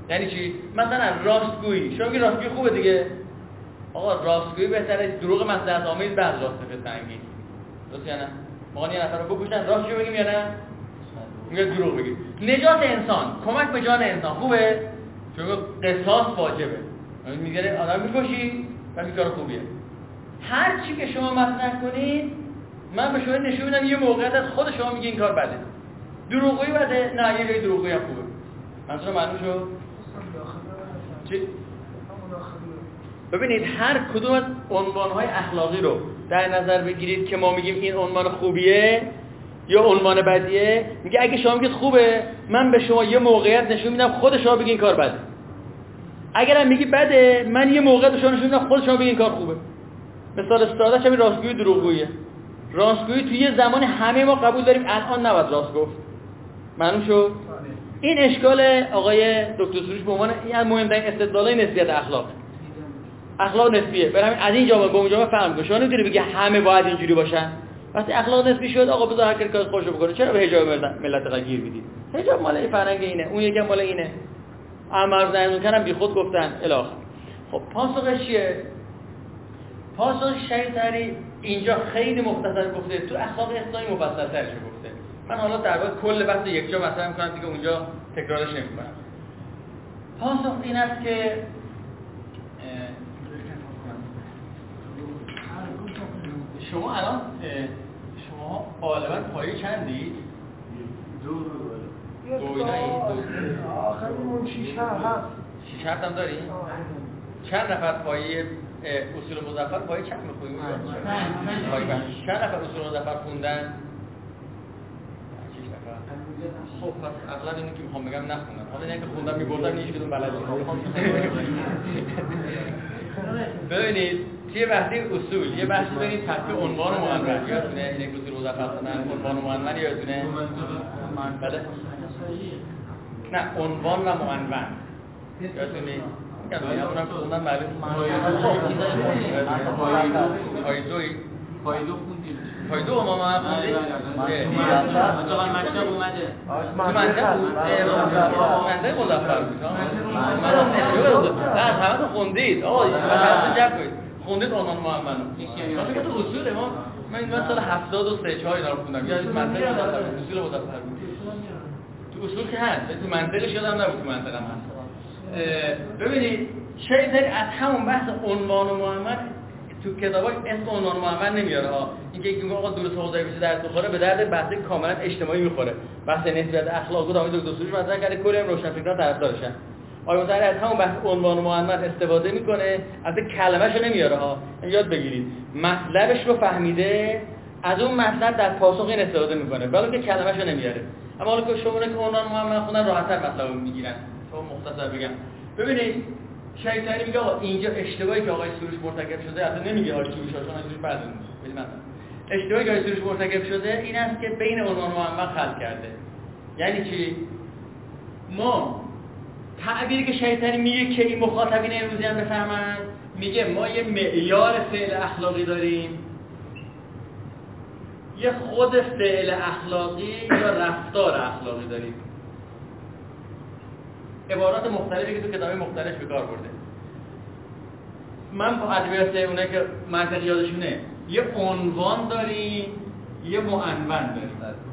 یعنی چی؟ مثلا راستگویی، شما میگی راستگویی خوبه دیگه. آقا راستگویی بهتره دروغ مصلحت آمیز بعد راست فتنگی. درست یا نه؟ ما یه نفر رو بکشن راست چی بگیم یا نه؟ میگه دروغ بگید. نجات انسان، کمک به جان انسان خوبه؟ چون قصاص واجبه. میگه آدم میکشی و این کار خوبیه. هر چی که شما مطرح کنید من به شما نشون میدم یه موقعیت از خود شما میگه این کار بده. دروغگویی بده؟ نه یه جای دروغگویی هم خوبه. منظور معلوم شد؟ چی؟ ببینید هر کدوم از عنوانهای اخلاقی رو در نظر بگیرید که ما میگیم این عنوان خوبیه یا عنوان بدیه. میگه اگه شما میگید خوبه من به شما یه موقعیت نشون میدم خود شما بگین کار بده. اگرم میگی بده من یه موقعیت به شما نشون میدم خود شما بگین کار خوبه. مثال ساده‌اش همین راستگویی دروغگوییه. راستگویی توی یه زمان همه ما قبول داریم الان نباید راست گفت. معلوم شد؟ این اشکال آقای دکتر سروش به عنوان این از مهمترین استدلالای نسبیت اخلاق. اخلاق نسبیه. برای همین از این جامعه به اون جامعه فهم کنه. شما نمی‌تونی بگی همه باید اینجوری باشن. وقتی اخلاق نسبی شد آقا بذار هر کی کار خودشو بکنه. چرا به حجاب ملت غیر میدی؟ حجاب مال این فرهنگ اینه، اون یکی مال اینه. امر زنون کردن بی خود گفتن الی خب پاسخش چیه؟ پاسخ شیطانی اینجا خیلی مختصر گفته، تو اخلاق اسلامی مفصل‌ترش گفته. من حالا در واقع کل بحث یک جا مطرح می‌کنم دیگه اونجا تکرارش نمی‌کنم. پاسخ این است که شما الان شما غالبا پایه چندی؟ دو دو اینایی؟ آخرمون شیش هفت شیش هفت هم داری؟ چند نفر پایه اصول مظفر پایه چند میخونیم؟ چند نفر اصول مظفر خوندن؟ شیش نفر. خب پس اغلب اینو که میخوام بگم نخوندن. حالا اینه که خوندن میبردن هیچ کدوم بلد ببینید توی بحثی اصول یه بحثی داریم تحت عنوان معنون. یادتونه اینه که اصول مظفر خوندن عنوان معنون یادتونه؟ بله؟ نه عنوان و معنون یادتونه؟ میگم اونم خوندن معلوم پایدوی پایدو خوندیم پایدو امام هم خوندی؟ مثلا مکتب اومده تو منطق بود؟ منطق مظفر بود نه از همه تو خوندید آقا مثلا جب کنید خوندید عنوان معنون من فکر تو اصوله ما من سال هفتاد و سه چهار اینا رو خوندم یا منطق مظفر اصول مظفر بود تو اصول که هست تو منطقش یادم نبود تو منطقم هست. ببینید شیطانی از همون بحث عنوان و معمل تو کتاباش اسم عنوان و معمل نمیاره ها. اینکه یکی میگه آقا درست حوزه بشه درس بخوره به درد بحث کاملا اجتماعی میخوره. بحث نسبت اخلاق بود آقای دکتر سروش مطرح کرده کلی هم روشنفکران طرفدارشن. آقای مطلع از همون بحث عنوان و معمل استفاده میکنه از کلمه‌شو نمیاره ها. یاد بگیرید مطلبش رو فهمیده از اون مطلب در پاسخ این استفاده میکنه ولی که کلمه‌شو نمیاره. اما حالا که شما که عنوان و معمل خوندن راحت‌تر مطلب رو میگیرن. تو مختصر بگم ببینید شیطانی میگه آقا اینجا اشتباهی که آقای سروش مرتکب شده اصلا نمیگه آقای سروش چون سروش بعد میگه مثلا اشتباهی که آقای سروش مرتکب شده این است که بین عنوان و معمل خلط کرده. یعنی چی؟ ما تعبیری که شیطانی میگه که این مخاطبین امروزی هم بفهمن میگه ما یه معیار فعل اخلاقی داریم یه خود فعل اخلاقی یا رفتار اخلاقی داریم. عبارات مختلفی که تو کتابی مختلف به کار برده. من با ادبیات اونایی که منطق یادشونه یه عنوان داریم یه معنون داریم.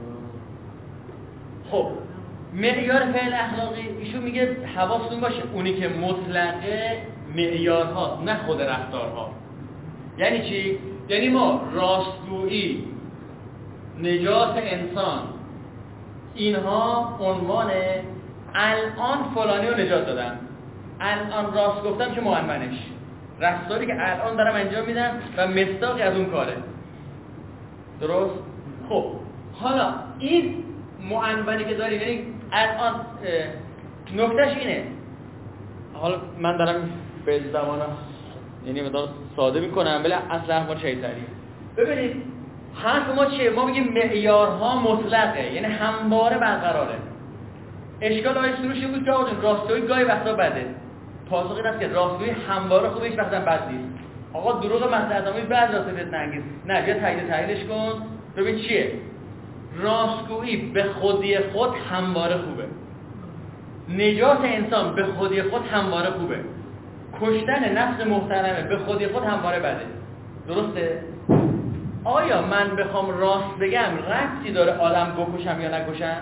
خب معیار فعل اخلاقی ایشون میگه حواستون باشه اونی که مطلقه معیارهاست نه خود رفتارها. یعنی چی؟ یعنی ما راستگویی نجات انسان اینها عنوانه الان فلانی رو نجات دادم الان راست گفتم که معنونش رفتاری که الان دارم انجام میدم و مصداقی از اون کاره درست؟ خب حالا این معنونی که داریم یعنی الان نکتهش اینه حالا من دارم به زمانم یعنی مدار ساده میکنم ولی اصل احمال شیطانیه. ببینید حرف ما چیه؟ ما بگیم معیارها مطلقه یعنی همواره برقراره. اشکال آقای سروشی بود که آقا راستگویی گاهی وقتا بده. پاسخ این است که راستگویی همواره خوبه هیچ وقتا بد نیست. آقا دروغ مصلحت آمیز بعد راست فتنه انگیز نه بیا تایید تحلیلش کن ببین چیه. راستگویی به خودی خود همواره خوبه. نجات انسان به خودی خود همواره خوبه، کشتن نفس محترمه به خودی خود همواره بده. درسته؟ آیا من بخوام راست بگم ربطی داره آدم بکشم یا نکشم؟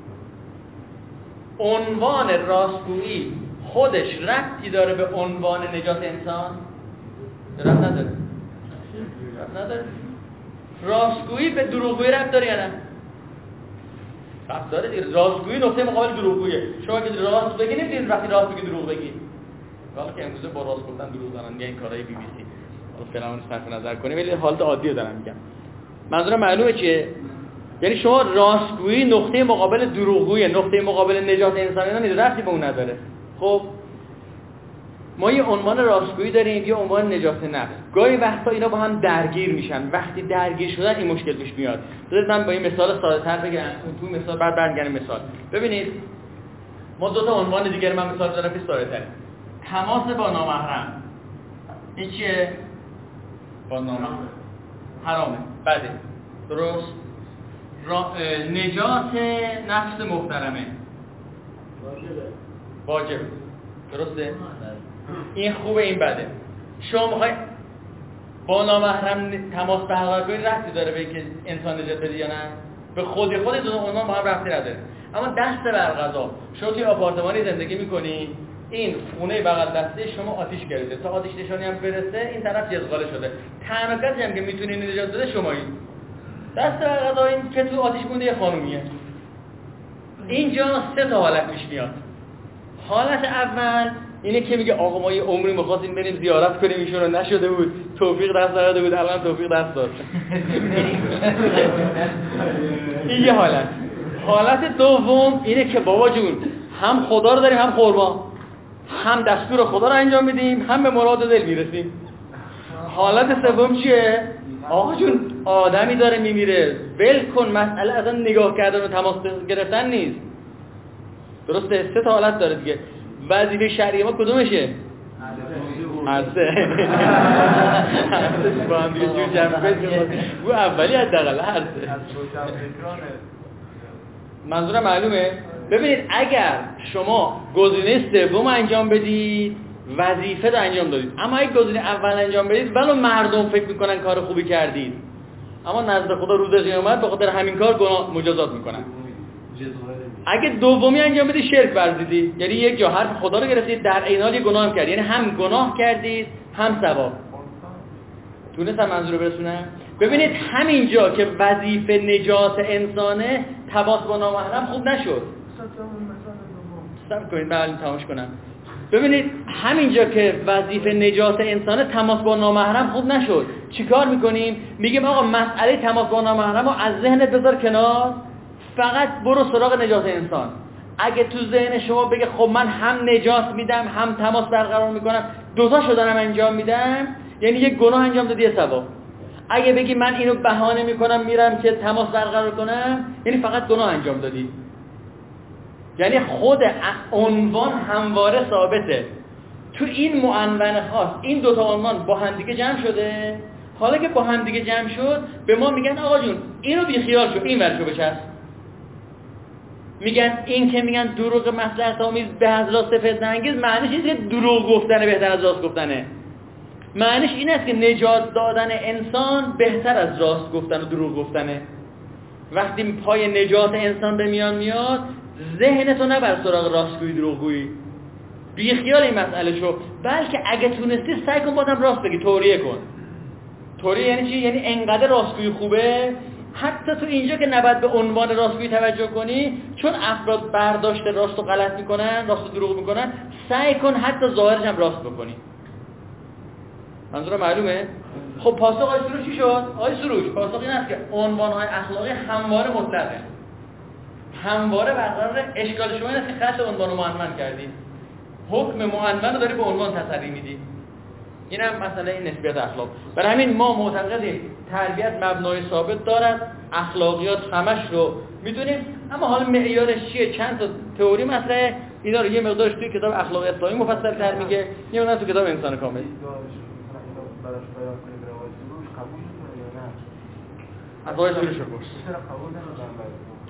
عنوان راستگویی خودش ربطی داره به عنوان نجات انسان؟ ربط نداره. ربط نداره. راستگویی به دروغگویی ربط داره یا نه؟ ربط داره دیگه. راستگویی نقطه مقابل دروغگوییه. شما که راست بگی نمیتونید وقتی راست بگی دروغ بگی. حالا که امروزه با راست گفتن دروغ زدن میگن این کارهای بی بی سی. حالا فعلا اون صرف نظر کنیم ولی حالت عادی رو دارم میگم. منظورم معلومه چیه؟ یعنی شما راستگویی نقطه مقابل دروغگویی، نقطه مقابل نجات انسانی نه ربطی به اون نداره. خب ما یه عنوان راستگویی داریم، یه عنوان نجات نفس. گاهی وقتا اینا با هم درگیر میشن. وقتی درگیر شدن این مشکل پیش میاد. بذارید من با این مثال ساده‌تر بگم. اون تو مثال بعد برمیگردیم مثال. ببینید ما دو تا عنوان دیگه من مثال بزنم که ساده‌تر. تماس با نامحرم. این چیه؟ با نامحرم. حرامه. بده. درست؟ را... نجات نفس محترمه. واجبه. واجب. درسته؟ این خوبه این بده. شما میخوای با نامحرم تماس برقرار کنید ربطی داره به اینکه انسان نجات بده یا نه؟ به خودی خود دو عنوان با هم ربطی نداره. اما دست بر قضا شما توی آپارتمانی زندگی میکنی، این خونه بغل دسته شما آتیش گرفته، تا آتیش نشانی هم برسه این طرف جزغاله شده. تنها کسی هم که میتونی نجات بده شمایی. دست بر قضا این که تو آتیش مونده یه خانومیه. اینجا سه تا حالت پیش میاد. حالت اول اینه که میگه آقا ما یه عمری می‌خواستیم بریم زیارت کنیم ایشون رو نشده بود، توفیق دست داده بود، الان توفیق دست داد. این یه حالت. حالت دوم اینه که بابا جون هم خدا رو داریم هم قربان، هم دستور خدا رو انجام میدیم هم به مراد دل میرسیم. حالت سوم چیه؟ آقا جون آدمی داره میمیره، ول کن، مسئله اصلا نگاه کردن و تماس گرفتن نیست. درسته؟ سه تا حالت داره دیگه. وظیفه شرعی ما کدومشه؟ عرضه. با هم دیگه جور جمع بزنیم. او اولی حداقل عرضه. منظورم معلومه؟ ببینید اگر شما گزینه سوم انجام بدید وظیفه رو انجام دادید، اما اگه گزینه اول انجام بدید ولو مردم فکر میکنن کار خوبی کردید، اما نزد خدا روز قیامت به خاطر همین کار گناه مجازات میکنن. اگه دومی انجام بدید شرک ورزیدی، یعنی یک جا حرف خدا رو گرفتید در عین حال گناه هم کردید، یعنی هم گناه کردید هم ثواب. تونستم منظور رو برسونم؟ ببینید همینجا که وظیفه نجات انسانه تماس با نامحرم خوب نشد. صبر کنید من تماش کنم. ببینید همینجا که وظیفه نجات انسانه تماس با نامحرم خوب نشد. چیکار میکنیم؟ میگیم آقا مسئله تماس با نامحرم رو از ذهنت بذار کنار، فقط برو سراغ نجات انسان. اگه تو ذهن شما بگه خب من هم نجات میدم هم تماس برقرار میکنم، دوتا شدنم انجام میدم، یعنی یک گناه انجام دادی یه ثواب. اگه بگی من اینو بهانه میکنم میرم که تماس برقرار کنم، یعنی فقط گناه انجام دادی. یعنی خود عنوان همواره ثابته. تو این معنون خاص این دوتا عنوان با هم دیگه جمع شده. حالا که با هم دیگه جمع شد به ما میگن آقا جون اینو بی خیال شو، این ورشو بچسب. میگن این که میگن دروغ مصلحت آمیز به از راست فتنه انگیز، معنیش اینه که دروغ گفتنه بهتر از راست گفتنه. معنیش این است که نجات دادن انسان بهتر از راست گفتن و دروغ گفتنه. وقتی پای نجات انسان به میان میاد ذهنتو نبر سراغ راستگویی دروغگویی، بی خیال این مسئله شو، بلکه اگه تونستی سعی کن بازم راست بگی، توریه کن. توریه یعنی چی؟ یعنی انقدر راستگویی خوبه حتی تو اینجا که نباید به عنوان راستگویی توجه کنی، چون افراد برداشت راست و غلط میکنن، راست و دروغ میکنن، سعی کن حتی ظاهرش هم راست بکنی. منظورم معلومه؟ خب پاسخ آقای سروش چی شد؟ آقای سروش پاسخ این است که عنوانهای اخلاقی همواره مطلقه، همواره برقرار. اشکال شما این است که خط عنوان رو معنون کردی، حکم معنون رو داری به عنوان تسری میدی. این هم مسئله این نسبیت اخلاق. برای همین ما معتقدیم تربیت مبنای ثابت دارد، اخلاقیات همش رو میدونیم، اما حالا معیارش چیه؟ چند تا تئوری مطرحه، اینا رو یه مقدارش توی کتاب اخلاق اسلامی مفصل تر میگه، یه مقدار تو کتاب انسان کامل. براش بیان کنیم به آقای سروش قبول میکنه یا نه؟ از آقای سروش بپرس. چرا قبول نمیکنن؟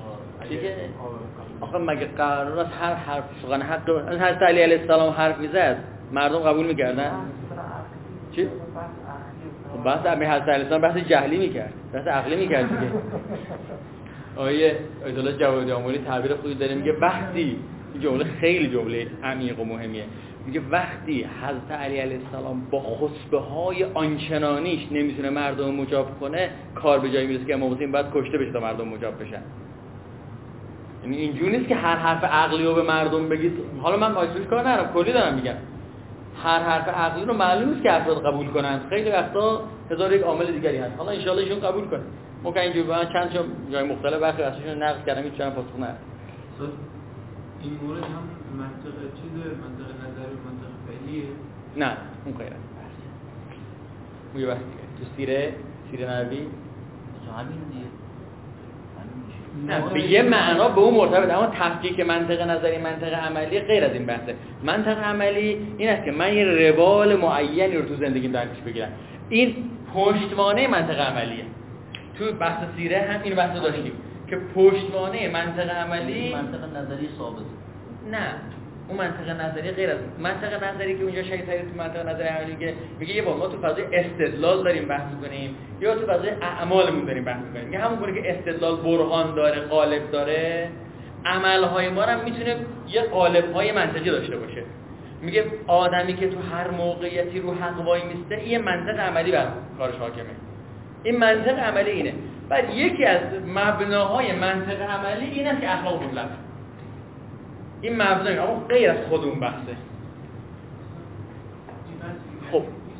دیگه آخه مگه قرار است هر حرف سخن حق حضرت علی علیه السلام حرف میزد مردم قبول میکردن؟ چی؟ بحث امیر حضرت علیه السلام بحث جهلی میکرد، بحث عقلی میکرد دیگه. آیه آیت الله جوادی آملی تعبیر خودی داره، میگه وقتی، این جمله خیلی جمله عمیق و مهمیه، میگه وقتی حضرت علی علیه السلام با خطبه های آنچنانیش نمیتونه مردم مجاب کنه، کار به جایی میرسه که امام حسین باید کشته بشه تا مردم مجاب بشن. یعنی اینجوری نیست که هر حرف عقلی رو به مردم بگید. حالا من مایسوش کار ندارم، کلی دارم میگم. هر حرف عقلی رو معلوم نیست که افراد قبول کنن. خیلی وقتا هزار یک عامل دیگری هست. حالا ان شاء الله ایشون قبول کنه. ممکن اینجوری من چند تا جای مختلف وقتی ازشون نقد کردم هیچ چند پاسخ ندارم. این مورد هم منطقه چیزه، منطقه نظری و منطقه فعلیه؟ نه اون غیر از بحث. اون یه بحث دیگه. تو سیره سیره نبوی همین دیگه. نه به یه معنا به اون مرتبط، اما تفکیک منطق نظری منطق عملی غیر از این بحثه. منطق عملی این است که من یه روال معینی رو تو زندگیم در پیش بگیرم. این پشتوانه منطق عملیه. تو بحث سیره هم این بحث داشتیم که پشتوانه منطق عملی منطق نظری ثابت. نه اون منطق نظری غیر از منطق نظری که اونجا شاید تو منطق نظری عملی که میگه یه بار ما تو فضای استدلال داریم بحث می‌کنیم یا تو فضای اعمالمون داریم بحث می‌کنیم. میگه همون گونه که استدلال برهان داره، قالب داره، عمل‌های ما هم میتونه یه قالب‌های منطقی داشته باشه. میگه آدمی که تو هر موقعیتی رو حق وای میسته، یه منطق عملی بر کارش حاکمه. این منطق عملی اینه. بعد یکی از مبناهای منطق عملی اینه که اخلاق مطلق. این مبنای اما غیر از خود اون بحثه. خب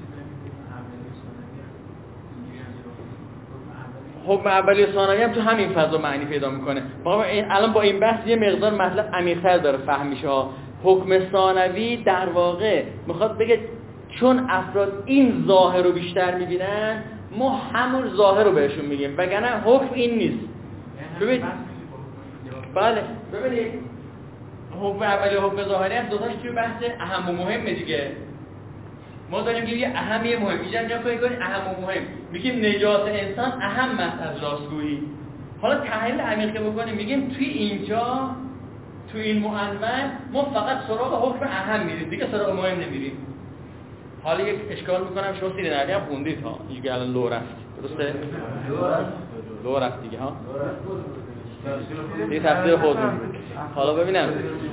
حکم اولی و ثانوی هم تو همین فضا معنی پیدا میکنه. ما الان با این بحث یه مقدار مطلب عمیق‌تر داره فهم میشه ها. حکم ثانوی در واقع میخواد بگه چون افراد این ظاهر رو بیشتر میبینن، ما همون ظاهر رو بهشون میگیم، وگرنه حکم این نیست. ببین بله ببینید حکم اولی و حکم ظاهری هم دوتاش توی بحث اهم و مهمه دیگه. ما داریم که یه اهم یه مهم اینجا انجام کنیم اهم و مهم، میگیم نجات انسان اهم است از راستگویی. حالا تحلیل عمیق که بکنیم میگیم توی اینجا توی این معنون ما فقط سراغ حکم اهم میریم دیگه، سراغ مهم نمیریم. حالا یک اشکال میکنم، شما سیره نبوی هم خوندید ها، اینجا الان لو رفت درسته؟ لو رفت دیگه ها، دیگه تفسیر خود حالا ببینم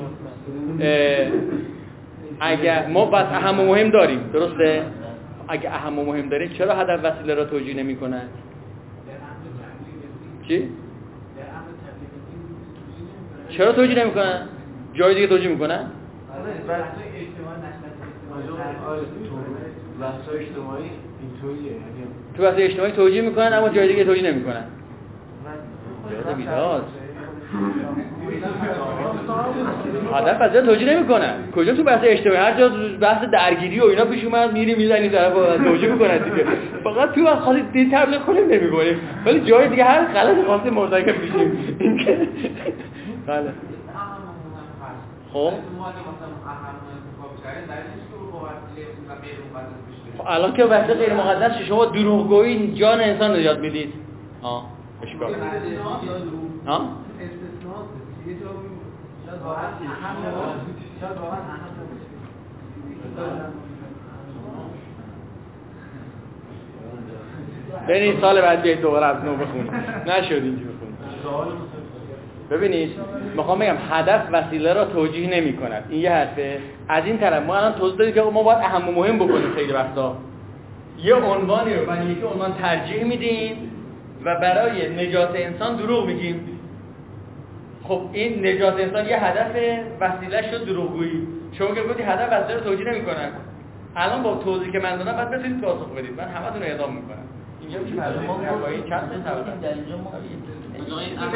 اگه ما بس اهم و مهم داریم درسته؟ اگه اهم و مهم داریم چرا هدف وسیله را توجیه نمی کنند؟ چی؟ چرا توجیه نمی کنند؟ جای دیگه توجیه می کنند؟ بحث اجتماعی اینطوریه، تو بحث اجتماعی توجیه می کنند اما جای دیگه توجیه نمی کنند. بیاد بیداد هدف واسه توجیه نمیکنن. کجا تو بحث اجتماعی هر جا بحث درگیری و اینا پیش اومد میری میزنی طرف توجیه میکنن دیگه. فقط تو وقت خاصی دین تبلیغ کنیم نمیکنیم، ولی جای دیگه هر غلط خاصی مرتکب میشیم. اینکه بله خب الان که بحث غیر مقدس شما دروغگویی جان انسان نجات میدید. ها اشکال ها ببینید سال بعد بیایید دوباره از نو بخونید. نشد اینجا بخونید. ببینید میخوام بگم هدف وسیله را توجیه نمی کند. این یه حرفه. از این طرف ما الان توضیح دادیم که ما باید اهم و مهم بکنیم. خیلی وقتا یه عنوانی رو برای یکی عنوان ترجیح میدیم و برای نجات انسان دروغ میگیم. خب این نجات انسان یه هدف، وسیله شد دروغگویی. شما که گفتی هدف وسیله رو توجیه نمی‌کنن، الان با توضیحی که من دادم بعد بتونید پاسخ بدید. من همتون رو اعدام می‌کنم. اینجا که معلومه ما با این چند تا طبقه در اینجا ما این اهم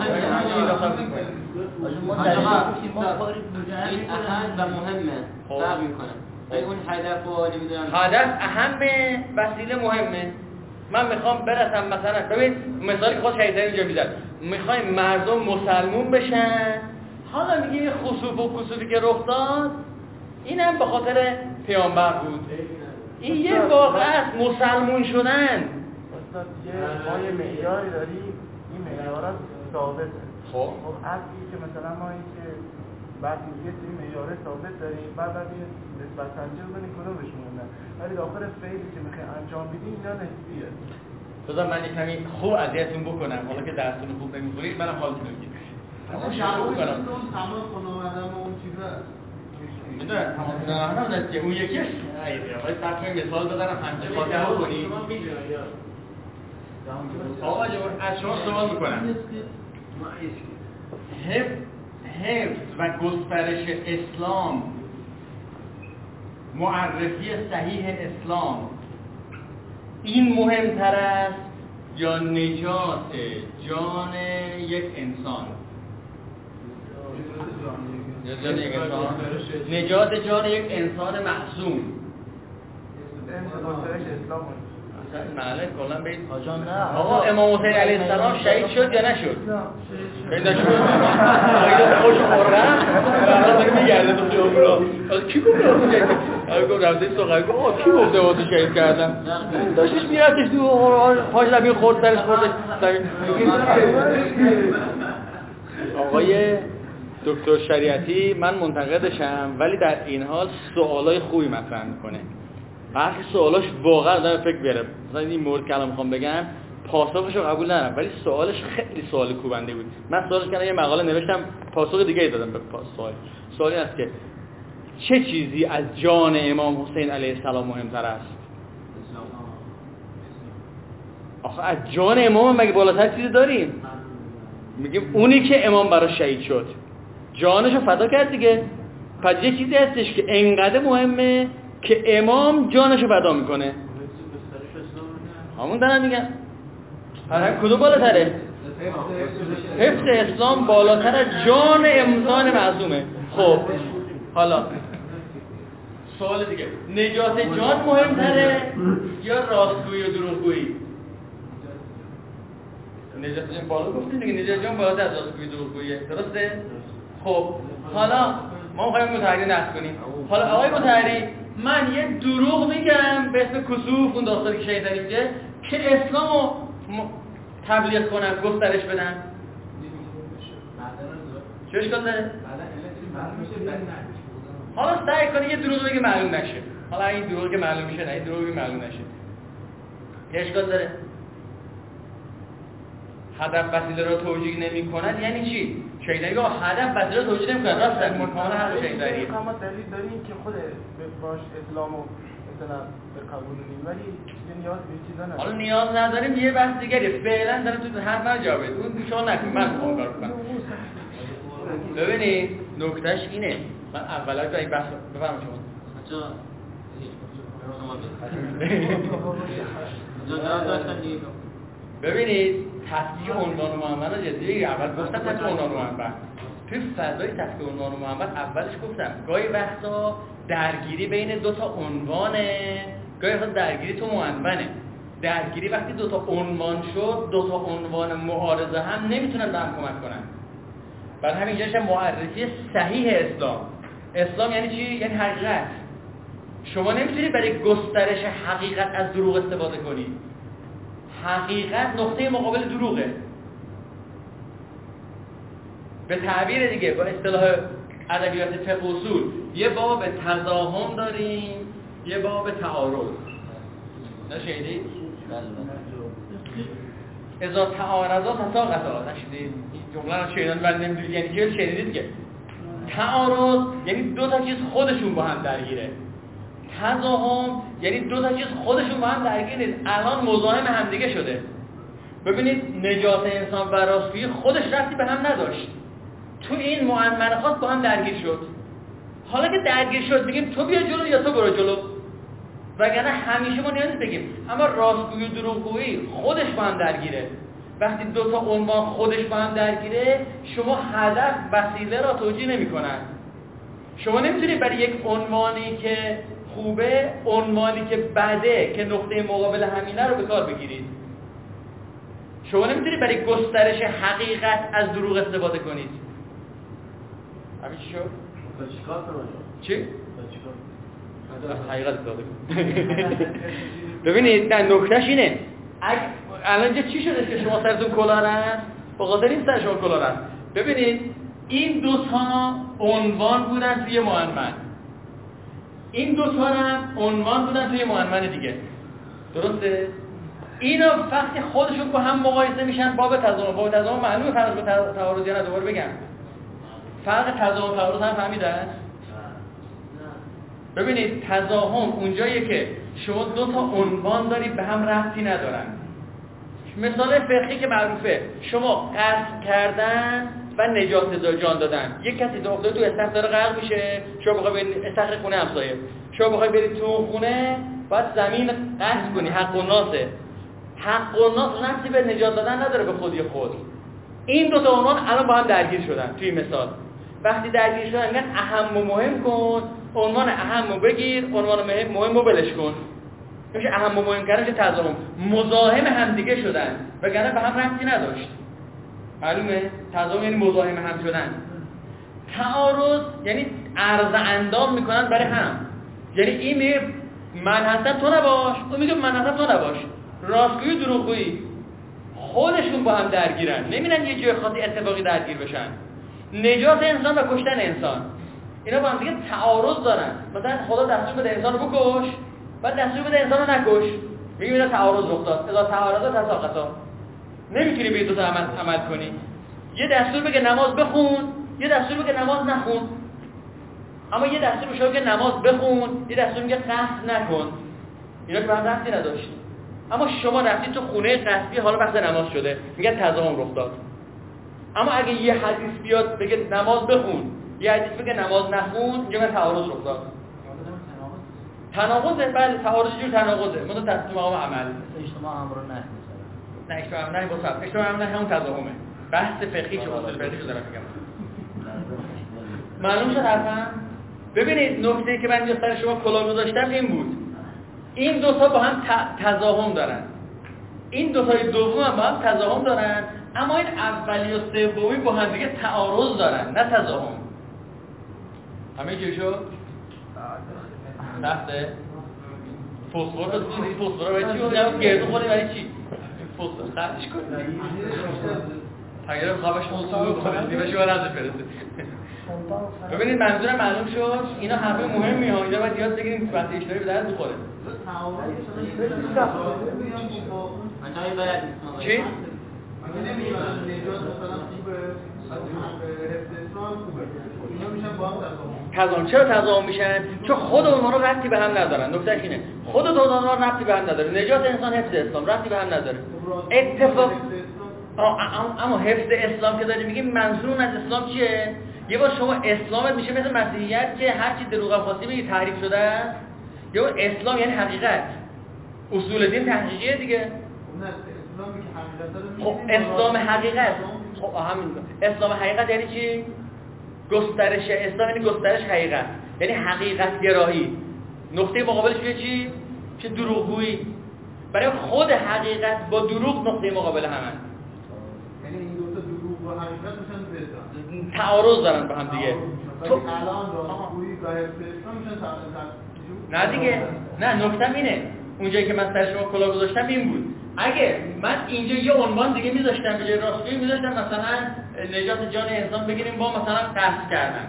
و مهمه فرق می‌کنه. اون هدف و نمی‌دونم هدف اهمه، وسیله مهمه. من میخوام برسم مثلا ببین مثالی که خود شهیدان اینجا میزد، میخوایم مردم مسلمون بشن، حالا میگه یه خسوف و کسوفی که رخ داد اینم به خاطر پیامبر بود. این یه واقعه است، مسلمون شدن. استاد یه ما یه معیاری داریم، این معیارات ثابته. خب خب اصلی که مثلا ما این که بعد یه سری معیار ثابت داریم بعد بعد یه نسبت سنجی بزنیم کدومش موندن ولی داخل فعلی که میخوای انجام بدی اینا نسبیه. بذار من یک کمی خوب اذیتتون بکنم حالا که درستون خوب نمیخورید منم حالتون رو میگیرم. اما شروع کنم تمام خانواده‌ام اون چیزا میدونم تمام نه نه نه اون یکیش ایده ولی صرف مثال بزنم همچه خاطر بکنی آقا جون از شما سوال میکنم حفظ حفظ و گسترش اسلام معرفی صحیح اسلام این مهمتر است یا نجات جان یک انسان؟ نجات یک انسان نجات جان یک انسان معصوم گسترش اسلام معلم کلا بید آجان نه آقا امام حسین علیه السلام شهید شد یا نشد؟ پیدا شد آقا خوش خورم برای داره میگرده تو خیابونا کی گفت واسه شهید آقا گفت رفته سوقایی گفت آقا کی گفته واسه شهید کردم داشتش میرفتش تو پاش زمین خورد سرش خوردش آقای دکتر شریعتی من منتقدشم ولی در این حال سوالای خوبی مطرح میکنه برخی سوالاش واقعا دارم فکر بیاره مثلا این مورد که الان میخوام بگم پاسخش رو قبول ندارم ولی سوالش خیلی سوال کوبنده بود. من سوالش کردم یه مقاله نوشتم پاسخ دیگه ای دادم به سوال. سوالی است که چه چیزی از جان امام حسین علیه السلام مهمتر است؟ آخه از جان امام مگه بالاتر چیزی داریم؟ میگیم اونی که امام براش شهید شد جانشو فدا کرد دیگه. پس یه چیزی هستش که انقدر مهمه که امام جانشو فدا میکنه. همون دارم میگم هر کدوم بالاتره؟ حفظ اسلام بالاتر از جان انسان معصومه. خب حالا سوال دیگه نجات جان مهمتره یا راستگویی و دروغگویی؟ نجات جان بالا گفتیم دیگه نجات جان بالاتر از راستگویی و دروغگوییه درسته؟ خب حالا ما می‌خوایم متحری نقد کنیم. حالا آقای متحری من یه دروغ میگم به اسم کسوف اون داستانی که شیطانی میگه که اسلامو تبلیغ کنم گسترش بدم چه اشکال داره؟ حالا سعی کنی یه دروغ بگی معلوم نشه. حالا این دروغ که معلوم میشه نه این دروغ که معلوم نشه یه اشکال داره؟ هدف وسیله رو توجیه نمی‌کند یعنی چی؟ شیطانی که هدف وسیله رو توجیه نمی‌کنه راست در کاملا حق شیطانیه. ما دلیل داریم که خود باش اسلامو مثلا به قبول نیم ولی نیاز به چیزا نداریم. حالا نیاز نداریم یه بحث دیگه فعلا دارم تو حرف من جواب بده. اون شما نکن من می‌خوام کار کنم. ببینید نکتهش اینه. من اولا تو این بحث بفرمایید شما. بچا جدا داشتن ببینید تصدیق عنوان محمد رو جدی اول گفتم تصدیق عنوان محمد توی فضای تصدیق عنوان محمد اولش گفتم گاهی وقتا درگیری بین دو تا عنوانه گاهی وقتا درگیری تو معنونه. درگیری وقتی دو تا عنوان شد دو تا عنوان معارضه هم نمیتونن به هم کمک کنن. برای همین جاش معرفی صحیح اسلام. اسلام یعنی چی؟ یعنی حقیقت. شما نمیتونید برای گسترش حقیقت از دروغ استفاده کنید. حقیقت نقطه مقابل دروغه. به تعبیر دیگه با اصطلاح ادبیات فقه اصول یه باب تضاهم داریم یه باب تعارض. نشیدید؟ اذا تعارضا تساقطا. نشیدید؟ جمله رو شنیدن ولی نمیدونید یعنی چی؟ شنیدید دیگه. تعارض یعنی دو تا چیز خودشون با هم درگیره. تضاهم یعنی دو تا چیز خودشون با هم درگیر نیست الان مزاحم همدیگه شده. ببینید نجات انسان و راستگویی خودش ربطی به هم نداشت تو این معمر خاص با هم درگیر شد. حالا که درگیر شد میگیم تو بیا جلو یا تو برو جلو وگرنه همیشه ما نیاز بگیم. اما راستگویی و دروغگویی خودش با هم درگیره. وقتی دو تا عنوان خودش با هم درگیره شما هدف وسیله را توجیه نمی‌کنن. شما نمیتونید برای یک عنوانی که خوبه عنوانی که بده که نقطه مقابل همینه رو به کار بگیرید. شما نمیتونید برای گسترش حقیقت از دروغ استفاده کنید. همین چی شد؟ چیکار کنم؟ چی؟ از حقیقت استفاده کنید. ببینید نه نکتهش اینه الان اینجا چی شده که شما سرتون کلاه هست؟ به خاطر این سر شما کلاه هست. ببینید این دو تا عنوان بودن توی معنون، این دو تا هم عنوان بودن توی معنون دیگه، درسته؟ اینا وقتی خودشون با هم مقایسه میشن باب تضامن، باب تضامن معلومه فرق با تعارض یا نه، دوباره بگم فرق تضامن تعارض هم فهمیدن؟ ببینید تضاهم اونجاییه که شما دو تا عنوان دارید به هم ربطی ندارن. مثال فقهی که معروفه، شما قصد کردن و نجات جان دادن. یک کسی تو افتاده تو استخر داره غرق میشه، شما بخوای برید استخر خونه همسایه، شما بخوای برید تو خونه باید زمین قصد کنی، حق الناسه. حق الناس ربطی به نجات دادن نداره به خودی خود. این دو تا عنوان الان با هم درگیر شدن توی مثال. وقتی درگیر شدن میگن اهم و مهم کن، عنوان اهم رو بگیر، عنوان مهم مهم رو بلش کن. میشه اهم و مهم کردن، میشه تضامن. مزاحم هم دیگه شدن وگرنه به هم ربطی نداشت. معلومه؟ تضامن یعنی مزاحم هم شدن. تعارض یعنی عرض اندام میکنن برای هم. یعنی این میگه من هستم تو نباش، اون میگه من هستم تو نباش. راستگویی دروغگویی خودشون با هم درگیرن، نمیرن یه جای خاصی اتفاقی درگیر بشن. نجات انسان و کشتن انسان، اینا با هم دیگه تعارض دارن. مثلا خدا دستور بده انسان رو بکش، بعد دستور بده انسان رو نکش، میگه اینا تعارض رخ داد. اذا تعارض تساقطا، نمیتونی به دو تا عمل عمل کنی. یه دستور بگه نماز بخون، یه دستور بگه نماز نخون. اما یه دستور بشه که نماز بخون، یه دستور میگه قصد نکن. اینا که به هم ربطی نداشت. اما شما رفتی تو خونه قصبی، حالا بحث نماز شده، میگن تضامن رخ داد. اما اگه یه حدیث بیاد بگه نماز بخون، یه حدیث بگه نماز نخون، اینجا من تعارض رخ داد. تناقضه، بله تعارض جور تناقضه، مثلا تصمیم مقام عمل. اجتماع امر و نهی مثلا. نه اجتماع امر نهی با صف. اجتماع امر نهی همون تضامنه. بحث فقهی چه اصول فقهی دارم میگم. معلوم شد حرفم؟ ببینید نکته‌ای که من سر شما کلاه گذاشتم این بود. این دو تا با هم تضاهم دارن. این دو تای دوم هم با هم تضاهم دارن، اما این اولی و سومی با هم دیگه تعارض دارن، نه تضاهم. همه چی شد؟ سخته؟ فسفر رو دیدید فسفر رو چی بود؟ یا گردو خوری برای چی؟ فسفر خرجش کنید. اگر خوابش موضوع بکنید دیگه شما نذار فرسته. ببینید منظورم معلوم شد. اینا حرف مهمی ها، اینا باید یاد بگیرید وقتی اشتباهی به درد بخوره. چی؟ تضامن. چرا تضامن میشن؟ چون خود اونها رو ربطی به هم ندارن. نکتهش اینه خود اونها رو ربطی به هم نداره. نجات انسان، حفظ اسلام ربطی به هم نداره. اتفاق اما حفظ اسلام که داریم میگیم منظور از اسلام چیه؟ یه بار شما اسلامت میشه مثل مسیحیت که هر چی دروغ خاصی بگی تحریف شده است. یه بار اسلام یعنی حقیقت، اصول دین تحقیقیه دیگه. خب اسلام حقیقت، خب همین اسلام حقیقت یعنی چی؟ گسترش اسلام یعنی گسترش حقیقت، یعنی حقیقت گرایی. نقطه مقابلش چی؟ چه دروغگویی. برای خود حقیقت با دروغ نقطه مقابل همن. یعنی این دو تا دروغ و حقیقت میشن بزن. تعارض دارن با هم دیگه. تو الان راستگویی و حفظ اسلام میشن تعارض. نه دیگه، نه نکتم اینه. اونجایی که من سر شما کلاه گذاشتم این بود. اگه من اینجا یه عنوان دیگه میذاشتم به جای راستگویی میذاشتم مثلا نجات جان انسان بگیریم با مثلا قصد کردن.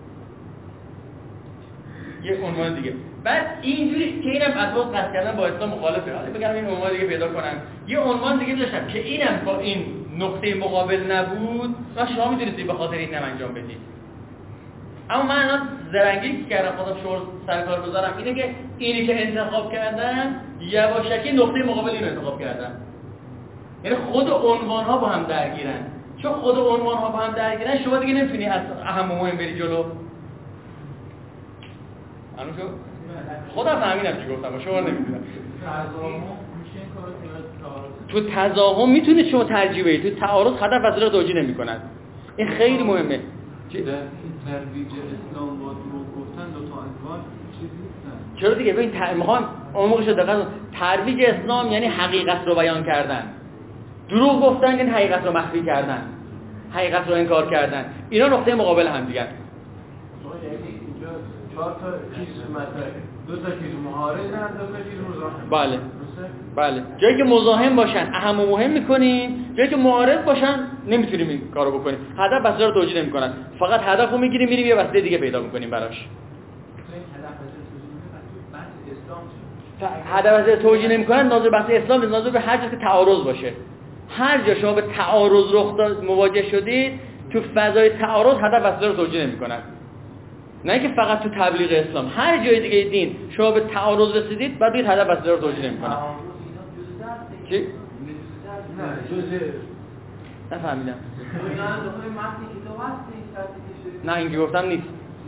یه عنوان دیگه. بعد اینجوری که اینم اساس قصد کردن با اسلام مخالفه. حالا بگم این عنوان دیگه پیدا کنم. یه عنوان دیگه میذاشتم که اینم با این نقطه مقابل نبود و شما میتونید به خاطر این نم انجام بدید. اما من الان زرنگی کردم خودم شورت سر کار بذارم اینه که اینی که انتخاب کردم یواشکی نقطه مقابل اینو انتخاب کردم. یعنی خود عنوان ها با هم درگیرن. چون خود عنوان ها با هم درگیرن شما دیگه نمیتونی از اهم و مهم بری جلو. الان شو خودم فهمیدم چی گفتم، شما نمیدونم. تو تضاهم میتونید شما ترجیح بدید، تو تعارض هدف وسیله توجیه نمیکنن. این خیلی مهمه. در این ترویج اسلام با دروغ گفتن دو تا عنوان چیزی نیستن. چرا دیگه؟ ببین ت... میخوام عمقش رو دقت. ترویج اسلام یعنی حقیقت رو بیان کردن. دروغ گفتن یعنی حقیقت رو مخفی کردن. حقیقت رو انکار کردن. اینا نقطه مقابل هم دیگه. اینجا چهار تا چیز مطرحه. دو تا چیز معارض نه، دو تا چیز مزاحم. بله. بله. جایی که مزاحم باشن اهم و مهم میکنیم، جایی که معارض باشن نمیتونیم این کارو بکنیم. هدف وسیله رو توجیه نمیکنن، فقط هدف رو میگیریم میریم یه وسیله دیگه پیدا میکنیم براش. هدف وسیله توجیه نمیکنن ناظر بحث اسلام، ناظر به هر جا که تعارض باشه. هر جا شما به تعارض رخ مواجه شدید تو فضای تعارض هدف وسیله رو توجیه نمیکنن. نه اینکه فقط تو تبلیغ اسلام، هر جای دیگه دین شما به تعارض رسیدید بعد دید هدف وسیله رو توجیه نمیکنن. چی؟ نه جزء نفهمیدم. نه اینکه گفتم نیست.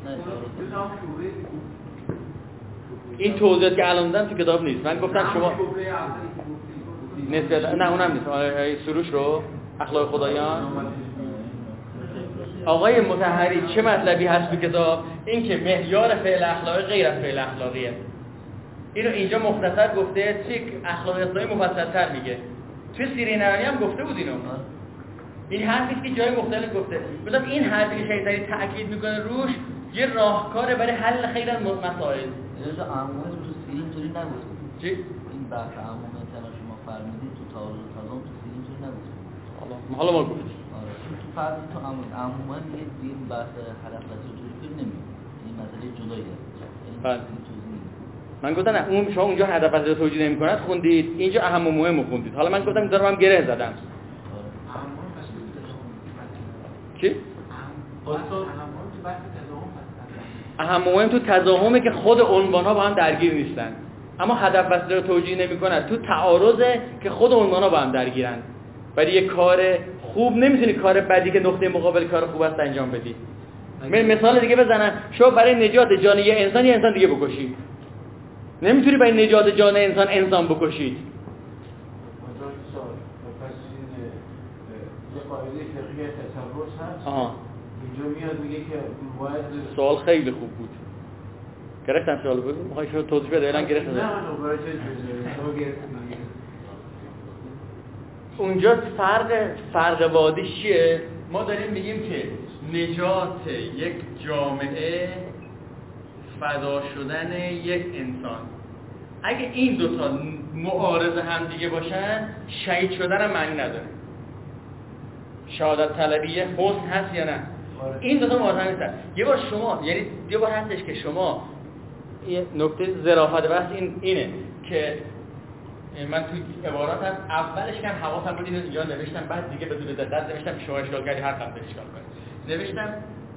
این توضیحات که الان دادم تو کتاب نیست. من گفتم شما نسبت نه اونم نیست. آره سروش رو اخلاق خدایان آقای مطهری چه مطلبی هست تو کتاب؟ این که معیار فعل اخلاقی غیر از فعل اخلاقیه. اینو اینجا مختصر گفته، چیک اخلاق اسلامی مفصل‌تر میگه. توی سیره نبوی هم گفته بود اینو. این حرفی که جای مختلف گفته. مثلا این حرفی که شیطانی تاکید میکنه روش یه راهکاره برای حل خیلی از مسائل. اینجا عموم تو سیره اینطوری نگفت. چی؟ این بحث عموم مثلا شما فرمودید تو تعارض و تضاد تو سیره اینطوری نگفت. حالا حالا ما گفتیم. آره تو فرض تو عموم عموما دیگه این بحث حرکت رو توضیح نمیدیم. این مسئله جداییه. بله. من گفتم نه اون شما اونجا هدف از توجیه نمی‌کند خوندید، اینجا اهم و مهم خوندید. حالا من گفتم دارم هم گره زدم. چی؟ اهم و مهم تو تضاهمه که خود عنوان‌ها با هم درگیر نیستن. اما هدف وسیله رو توجیه نمی‌کند تو تعارضه که خود عنوان‌ها با هم درگیرن. ولی یه کار خوب نمی‌تونی کار بدی که نقطه مقابل کار خوب است انجام بدی. من مثال دیگه بزنم، شما برای نجات جان یه انسان یه انسان دیگه بکشید. نمیتونی برای نجات جان انسان انسان بکشید. آها. اینجا میاد میگه که باید سوال خیلی خوب بود. گرفتم سوال بود. میخوای شما توضیح بده الان گرفتم. نه من برای چه گرفتم. اونجا فرق فرق وادی چیه؟ ما داریم میگیم که نجات یک جامعه فدا شدن یک انسان. اگه این دوتا معارض هم دیگه باشن شهید شدن هم معنی نداره. شهادت طلبیه حسن هست یا نه؟ این دوتا معارض هم نیستن. یه بار شما یعنی یه بار هستش که شما یه نکته ظرافت بحث این اینه که من توی عبارات هست اولش کم حواسم بود اینو اینجا نوشتم، بعد دیگه بدون دقت نوشتم که شما اشکال کردی هر قبل اشکال کنید. نوشتم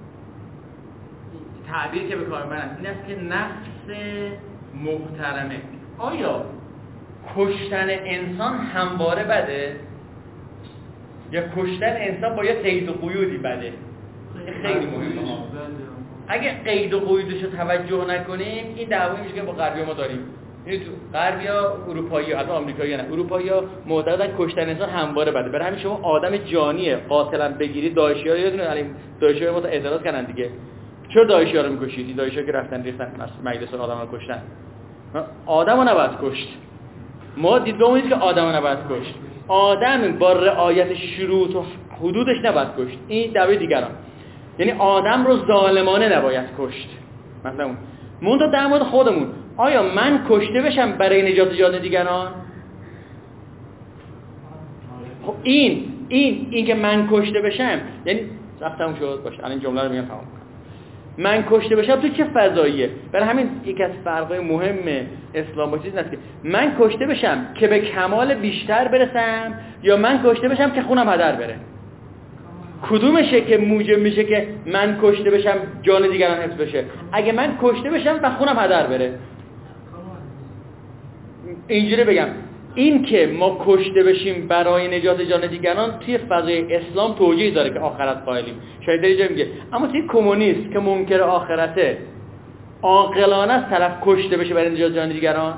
تعبیر که به کار برم این است که نفس محترمه آیا کشتن انسان همواره بده یا کشتن انسان با یه قید و قیودی بده؟ خیلی مهمه. اگه قید و قیودش رو توجه نکنیم این دعوایی میشه که با غربی ما داریم. یعنی تو غربیا اروپایی ها، البته آمریکایی نه، اروپایی‌ها معتقدن کشتن انسان همواره بده. برای همین شما آدم جانیه قاتلا بگیرید، داعشی‌ها رو یادتونه علی داعشی‌ها ما اعتراض کردن دیگه. چرا داعشی‌ها رو می‌کشید؟ این داعشی‌ها که رفتن ریختن مجلس آدم‌ها رو کشتن. آدمو نباید کشت. ما دیدگاه اینه که آدمو نباید کشت. آدم با رعایت شروط و حدودش نباید کشت. این دعوی دیگران. یعنی آدم رو ظالمانه نباید کشت. مثلا اون مونتا در مورد خودمون آیا من کشته بشم برای نجات جان دیگران؟ خب این این این که من کشته بشم یعنی وقتم شد باشه الان جمله رو میگم تمام کنم. من کشته بشم تو چه فضاییه؟ برای همین یکی از فرقای مهم اسلام با چیز است که من کشته بشم که به کمال بیشتر برسم یا من کشته بشم که خونم هدر بره. کدومشه که موجب میشه که من کشته بشم جان دیگران حفظ بشه؟ اگه من کشته بشم و خونم هدر بره. اینجوری بگم این که ما کشته بشیم برای نجات جان دیگران توی فضای اسلام توجیه داره که آخرت قائلیم. شاید در اینجا میگه اما توی کمونیست که منکر آخرته عاقلانه است طرف کشته بشه برای نجات جان دیگران؟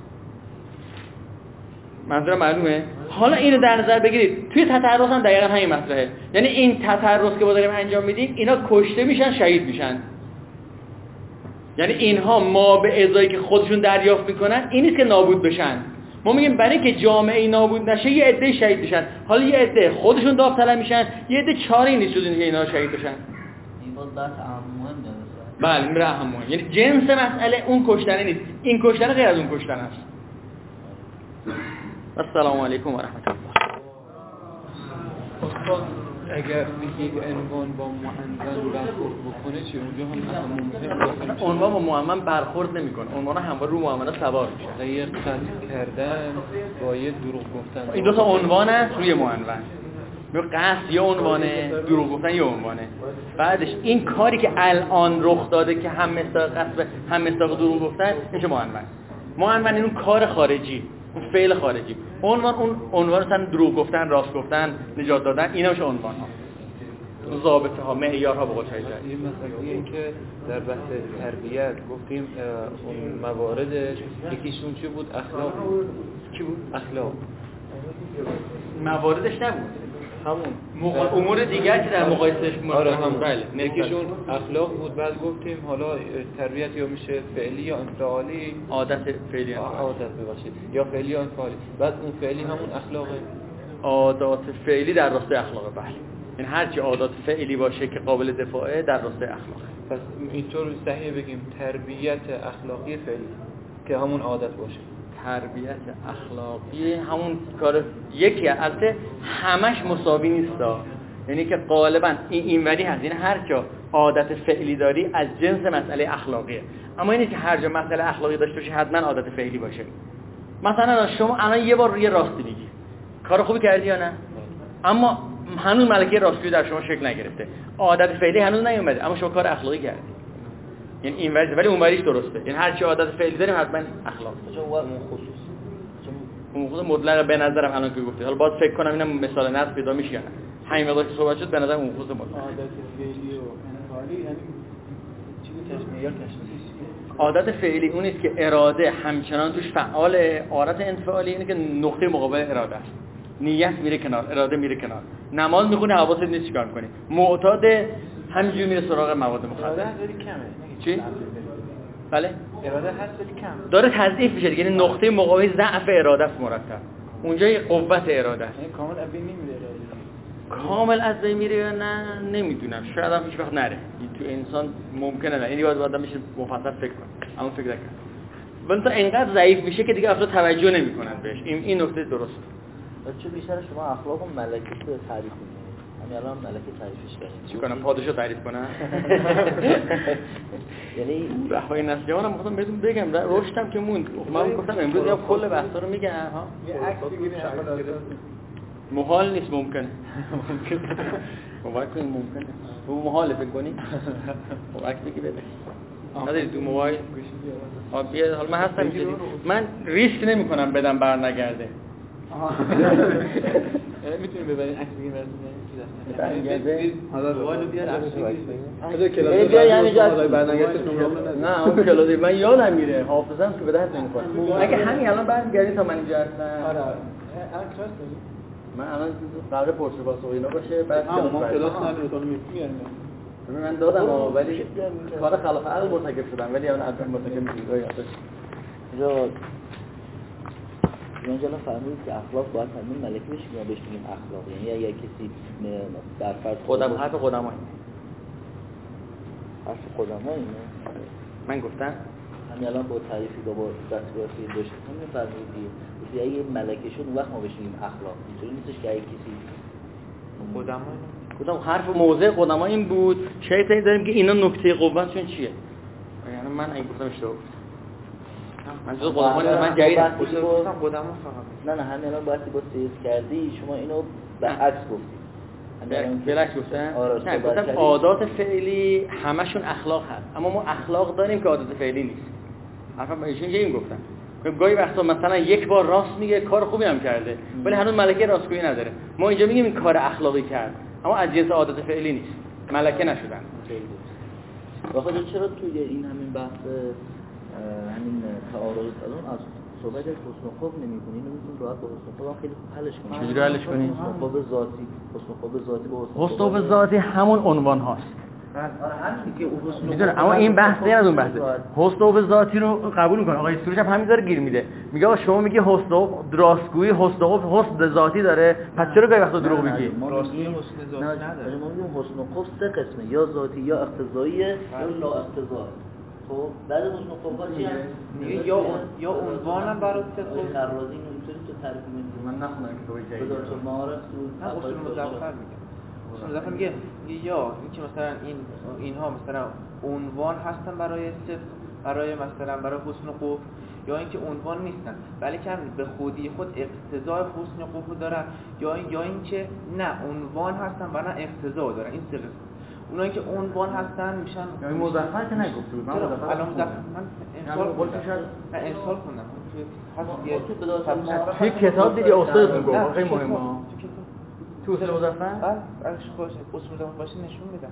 منظورم معلومه؟ حالا اینو در نظر بگیرید توی تطرس هم دقیقا همین مسئله. یعنی این تطرس که ما داریم انجام میدیم اینا کشته میشن شهید میشن. یعنی اینها ما به ازایی که خودشون دریافت میکنن این نیست که نابود بشن. ما میگیم برای که جامعه نابود نشه یه عده شهید بشن. حالا یه عده خودشون داوطلب میشن، یه عده چاره نیست جز اینکه اینا شهید بشن. این باز بحث اهم مهم داره. بله میره اهم مهم. یعنی جنس مسئله اون کشتن نیست. این کشتن غیر از اون کشتن است. السلام علیکم و رحمت الله. اگر یک عنوان با معنون برخورد بکنه چی اونجا هم مهم باشه؟ عنوان با معنون برخورد نمیکنه، عنوان همواره رو معنون سوار میشه. غیر قصد کردن با یه دروغ گفتن، این دو تا عنوان است روی معنون. یا قصد یا عنوانه، دروغ گفتن یا عنوانه. بعدش این کاری که الان رخ داده که هم مصداق قصد هم مصداق دروغ گفتن میشه معنون. معنون این اون کار خارجی، اون فعل خارجی. عنوان اون عنوان مثلا دروغ گفتن، راست گفتن، نجات دادن، اینا میشه عنوان ها. ضابطه ها، معیارها به قول شایع. این مثلا این که در بحث تربیت گفتیم اون مواردش یکیشون چی بود؟ اخلاق بود. چی بود؟ اخلاق. مواردش نبود. همون مق... امور دیگر که در مقایسهش آره همون. بله. یکیشون اخلاق بود. بعد گفتیم حالا تربیت یا میشه فعلی یا انفعالی. عادت فعلی عادت ببخشید یا فعلی یا انفعالی. بعد اون فعلی همون اخلاقه. عادات فعلی در راستای اخلاق بله. این هر چی عادات فعلی باشه که قابل دفاعه در راستای اخلاق. پس اینطور صحیح بگیم تربیت اخلاقی فعلی که همون عادت باشه. تربیت اخلاقی همون کار یکی البته همش مساوی نیستا، یعنی که غالبا این اینوری هست، یعنی هر جا عادت فعلی داری از جنس مسئله اخلاقیه، اما اینه که هر جا مسئله اخلاقی داشته باشی حتما عادت فعلی باشه. مثلا شما الان یه بار یه راستی میگی، کار خوبی کردی یا نه؟ اما هنوز ملکه راستگویی در شما شکل نگرفته، عادت فعلی هنوز نیومده، اما شما کار اخلاقی کردی. یعنی این وریش ولی اون وریش درسته، یعنی هر چی عادت فعلی داریم حتما اخلاق. چون اون خصوص اون خصوص مطلق به نظرم الان که گفتی، حالا باید فکر کنم اینم مثال نص پیدا میشه یا نه. همین مقدار که صحبت شد به نظر اون خصوص مطلق. عادت فعلی و انفعالی یعنی چی بود تشمیه یا تشمیه؟ عادت فعلی اون است که اراده همچنان توش فعاله، عادت انفعالی اینه که نقطه مقابل اراده است. نیت میره کنار، اراده میره کنار. نماز میخونه حواست نیست چیکار میکنی. معتاد همینجوری میره سراغ مواد مخدر. اراده خیلی کمه. چی؟ بله؟ اراده هست ولی کم. داره تضعیف میشه دیگه، یعنی نقطه مقابل ضعف اراده است مرتب. اونجا قوت اراده است. یعنی کامل از بین نمیره اراده. کامل از بین میره یا نه نمیدونم، شاید هم هیچ وقت نره. تو انسان ممکنه نه. یعنی باید آدم بشه مفصل فکر کنه. اما فکر نکنه. ولی تا اینقدر ضعیف میشه که دیگه افراد توجه نمیکنن بهش. این این نکته درسته. چه بیشتر شما اخلاق و ملکه رو تعریف کنید. همین الان ملکه تعریفش کردیم. چی کنم پادشاه تعریف کنم؟ یعنی رهبر نسلیان هم گفتم بهتون بگم رشدم که موند. من گفتم امروز یا کل بحثا رو میگم ها. یه عکس بگیرید محال نیست ممکنه. موبایل کنیم ممکنه. تو محاله فکر کنی؟ خب عکس بگی بده. نداری تو موبایل آب بیا حالا من هستم اینجوری. من ریسک نمی‌کنم بدم برنگرده. میتونیم ببرین عکس بگیریم برنگرده. حالا موبایل رو بیار عکس بگیریم. حالا کلاس بیا یعنی جا برنگرده نه اون کلاس من یادم میره حافظم که به درد نمی‌خوره. اگه همین الان برگردی تا من اینجا هستم. آره. الان کلاس داری؟ من الان قرار پرتغال و اینا باشه بعد ما کلاس نداریم تو میاریم. من دادم ولی کار خلاف عقل مرتکب شدم ولی الان عقل مرتکب میشم یادش اینجا اینجا فهمیدید که اخلاق باید همین ملکه بشه که ما بهش میگیم اخلاق، یعنی اگر کسی در فرض خودم حرف خودمای حرف خودمای نه من گفتم همین الان با تعریفی با دستگاهی داشت همین فرمودید که اگه ملکه شد اون وقت ما بهش میگیم اخلاق. اینطوری نیستش که اگه کسی خودمای کدام حرف موضع قدما این بود شاید این داریم که اینا نکته قوتشون چیه، یعنی من این گفتم اشتباه گفتم من جز قدما من جدیدم گفتم قدما فقط نه نه همین الان باید با سیز کردی شما اینو به عکس گفتید بلکه گفتم نه گفتم عادات فعلی همشون اخلاق هست اما ما اخلاق داریم که عادات فعلی نیست. حرفم ایشون این گفتم گاهی وقتا مثلا یک بار راست میگه کار خوبی هم کرده ولی هنوز ملکه راستگویی نداره. ما اینجا میگیم این کار اخلاقی کرد اما از جنس عادت فعلی نیست، ملکه نشدن. واقعا چرا توی این همین بحث همین تعارض الان از صحبت از حسن خوب نمی‌کنین؟ اینو میتونیم راحت با حسن خوب خیلی خوب حلش کنیم. چجوری حلش کنیم؟ حسن خوب ذاتی، حسن خوب ذاتی با حسن خوب ذاتی همون عنوان هاست. آره همین که حسن میدونم اما این بحث نه از اون بحثه. حسن خوب ذاتی رو قبول می‌کنه. آقای سروش هم همین داره گیر میده. میگه آقا شما میگی حسن خوب راستگویی حسن خوب حسن ذاتی داره پس چرا گاهی وقتا دروغ میگی؟ راستگویی حسن ذاتی نداره. ما میگیم حسن خوب سه قسمه یا ذاتی یا اقتضایی یا لا اقتضایی. خب بعد حسن خوب چی هست؟ یا یا عنوانم برات خوب خرازی اینطوری تو تعریف می‌کنی. من نخونم کتابی جدید. بدون تو معارف تو نه اصول مزخرف میگم. مثلا میگه یا اینکه مثلا این اینها مثلا عنوان هستن برای صدق، برای مثلا برای حسن و قبح، یا اینکه عنوان نیستن بلکه به خودی خود اقتضای حسن و قبح دارن، یا یا اینکه نه عنوان هستن و نه اقتضا دارن. این سه قسم. اونایی که عنوان هستن میشن یعنی مزخرف که نگفته بود. من مزخرف الان مزخرف من امسال قلت شد نه امسال خوندم توی کتاب دیدی استادتون گفت خیلی مهمه تو اصول مزخرف؟ بله اگه باشه اصول مزخرف باشه نشون میدم.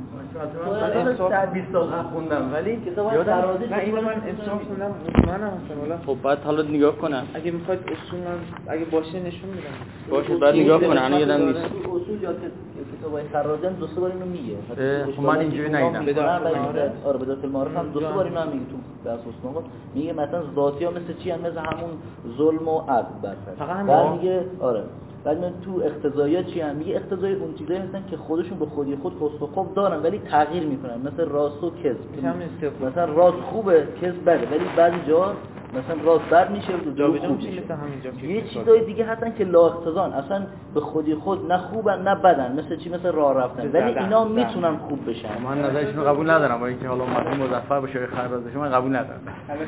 من امسال بیست سال خوندم ولی یادم نه اینو من امسال خوندم مطمئنم مثلا. خب بعد حالا نگاه کنم اگه میخواید اصول من اگه باشه نشون میدم. باشه بعد نگاه کنم الان یادم نیست. اصول یا کتابای خراجان دو سه بار اینو میگه. خب من اینجوری ندیدم. آره بدات المعارف هم دو سه بار اینو هم میگه تو درس اصول میگه مثلا ذاتی ها مثل چی هم مثل همون ظلم و عدل برفرض. بعد میگه آره بعد من تو اقتضایات چی هم میگه اقتضای اون چیزایی هستن که خودشون به خودی خود حسن و خوب دارن ولی تغییر میکنن، مثل راست و کذب. مثلا راست خوبه کذب بده ولی بعضی جا مثلا راست بد میشه و دروغ خوب میشه. یه چیزای دیگه هستن که لا اقتضان اصلا به خودی خود نه خوبن نه بدن، مثل چی مثل راه رفتن ولی اینا میتونن خوب بشن. من نظرشون رو قبول ندارم با اینکه حالا متن مظفر باشه خرازش من قبول ندارم.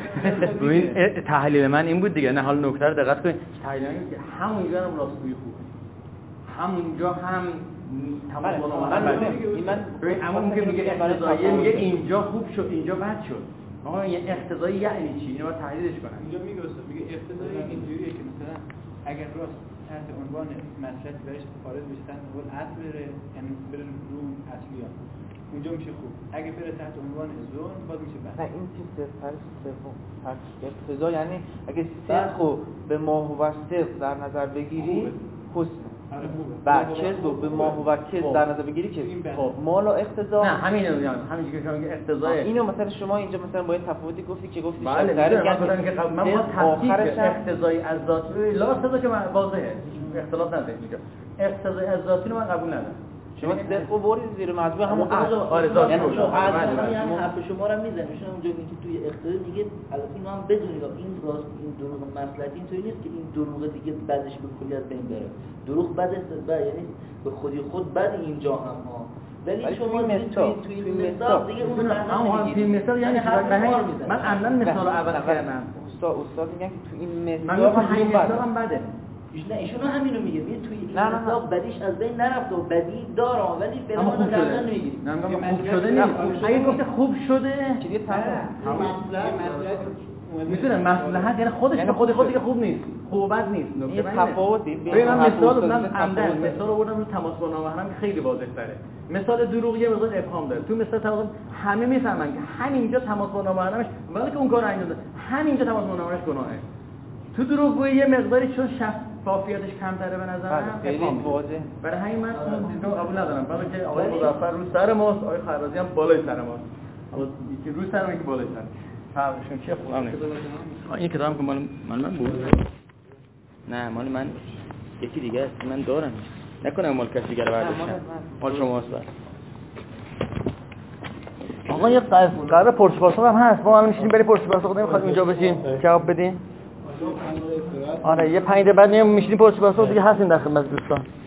ببین تحلیل من این بود دیگه. نه حالا نکته رو دقت کنید. تحلیل من که همونجا هم راستگویی خوبه، همونجا هم تمام من این من ببین اما میگه میگه اقتضایی میگه اینجا خوب شد اینجا بد شد. آقا یه اقتضایی یعنی چی؟ اینو باید تحلیلش کنم. اینجا میگه استاد میگه اقتضایی اینجوریه که مثلا اگر راست تحت عنوان مسئله برش خارج بشه تحت عنوان اصل بره یعنی بره رو اصلیات اونجا میشه خوب، اگه بره تحت عنوان ظلم باز میشه بد. نه این چیز فرض سوم اقتضا یعنی اگه صدقو به ما هو صدق در نظر بگیری حسن بعد کذب به ما هو کذب در نظر بگیری که خب مالا اقتضا. نه همینو میگم همین که شما میگه اقتضای اینو مثلا شما اینجا مثلا با این تفاوتی گفتی که گفتی بله من که من ما تفکیک اقتضای از ذاتی لا اقتضا که من واضحه اختلاف نداره اینجا. اقتضای از ذاتی رو من قبول ندارم. شما صدقو برید زیر مجموعه همون آره ذاتی یعنی رو همین حرف شما رو میزنه میشه اونجا میگه توی اقتضا دیگه البته اینو هم بدونید این راست این دروغ مصلحتی اینطوری نیست که این دروغ دیگه بعدش به کلی از بین بره. دروغ بد است یعنی به خودی خود بد اینجا هم ها ولی شما توی توی مثال دیگه اون هم توی مثال یعنی من عمدن مثال اول کردم. استاد استاد میگن که تو این مثال من تو همین مثال هم بده. نه ایشون همینو میگه میگه توی این مثال بدیش از بین نرفته و بدی داره ولی فعلا ما نظر نمیگیریم. نه میگم خوب شده نیست. اگه گفته خوب شده که دیگه تمام میتونه مصلحت یعنی خودش به خود خود دیگه خوب نیست، خوب بد نیست. این تفاوتی ببین من مثال من عمدن مثال آوردم رو تماس با نامحرم که خیلی واضح تره. مثال دروغ یه مقدار ابهام داره. تو مثال تماس همه میفهمن که همینجا تماس با نامحرمش ولی که اون کارو انجام داده همینجا تماس با نامحرمش گناهه. تو دروغگویی یه مقداری چون شفافیتش کمتره به نظر من خیلی واضح. برای همین من اون دیدو قبول ندارم. برای که آقای مظفر رو سر ماست، آقای خرازی هم بالای سر ماست. حالا یکی رو سر یکی بالای سر. فرقشون چیه خوبم نیست. این کتابم که مال مال من بود. نه مال من یکی دیگه است. من دارم. نکنم مال کسی دیگه رو برداشتم. مال شماست. آقا یه قرار پرسپارسا هم هست. ما الان میشینیم بریم پرسپارسا خودمون می‌خواد اینجا بشیم جواب بدیم. آره یه پنج دقیقه بعد میام میشینیم پرسپارسا دیگه هستیم در خدمت دوستان.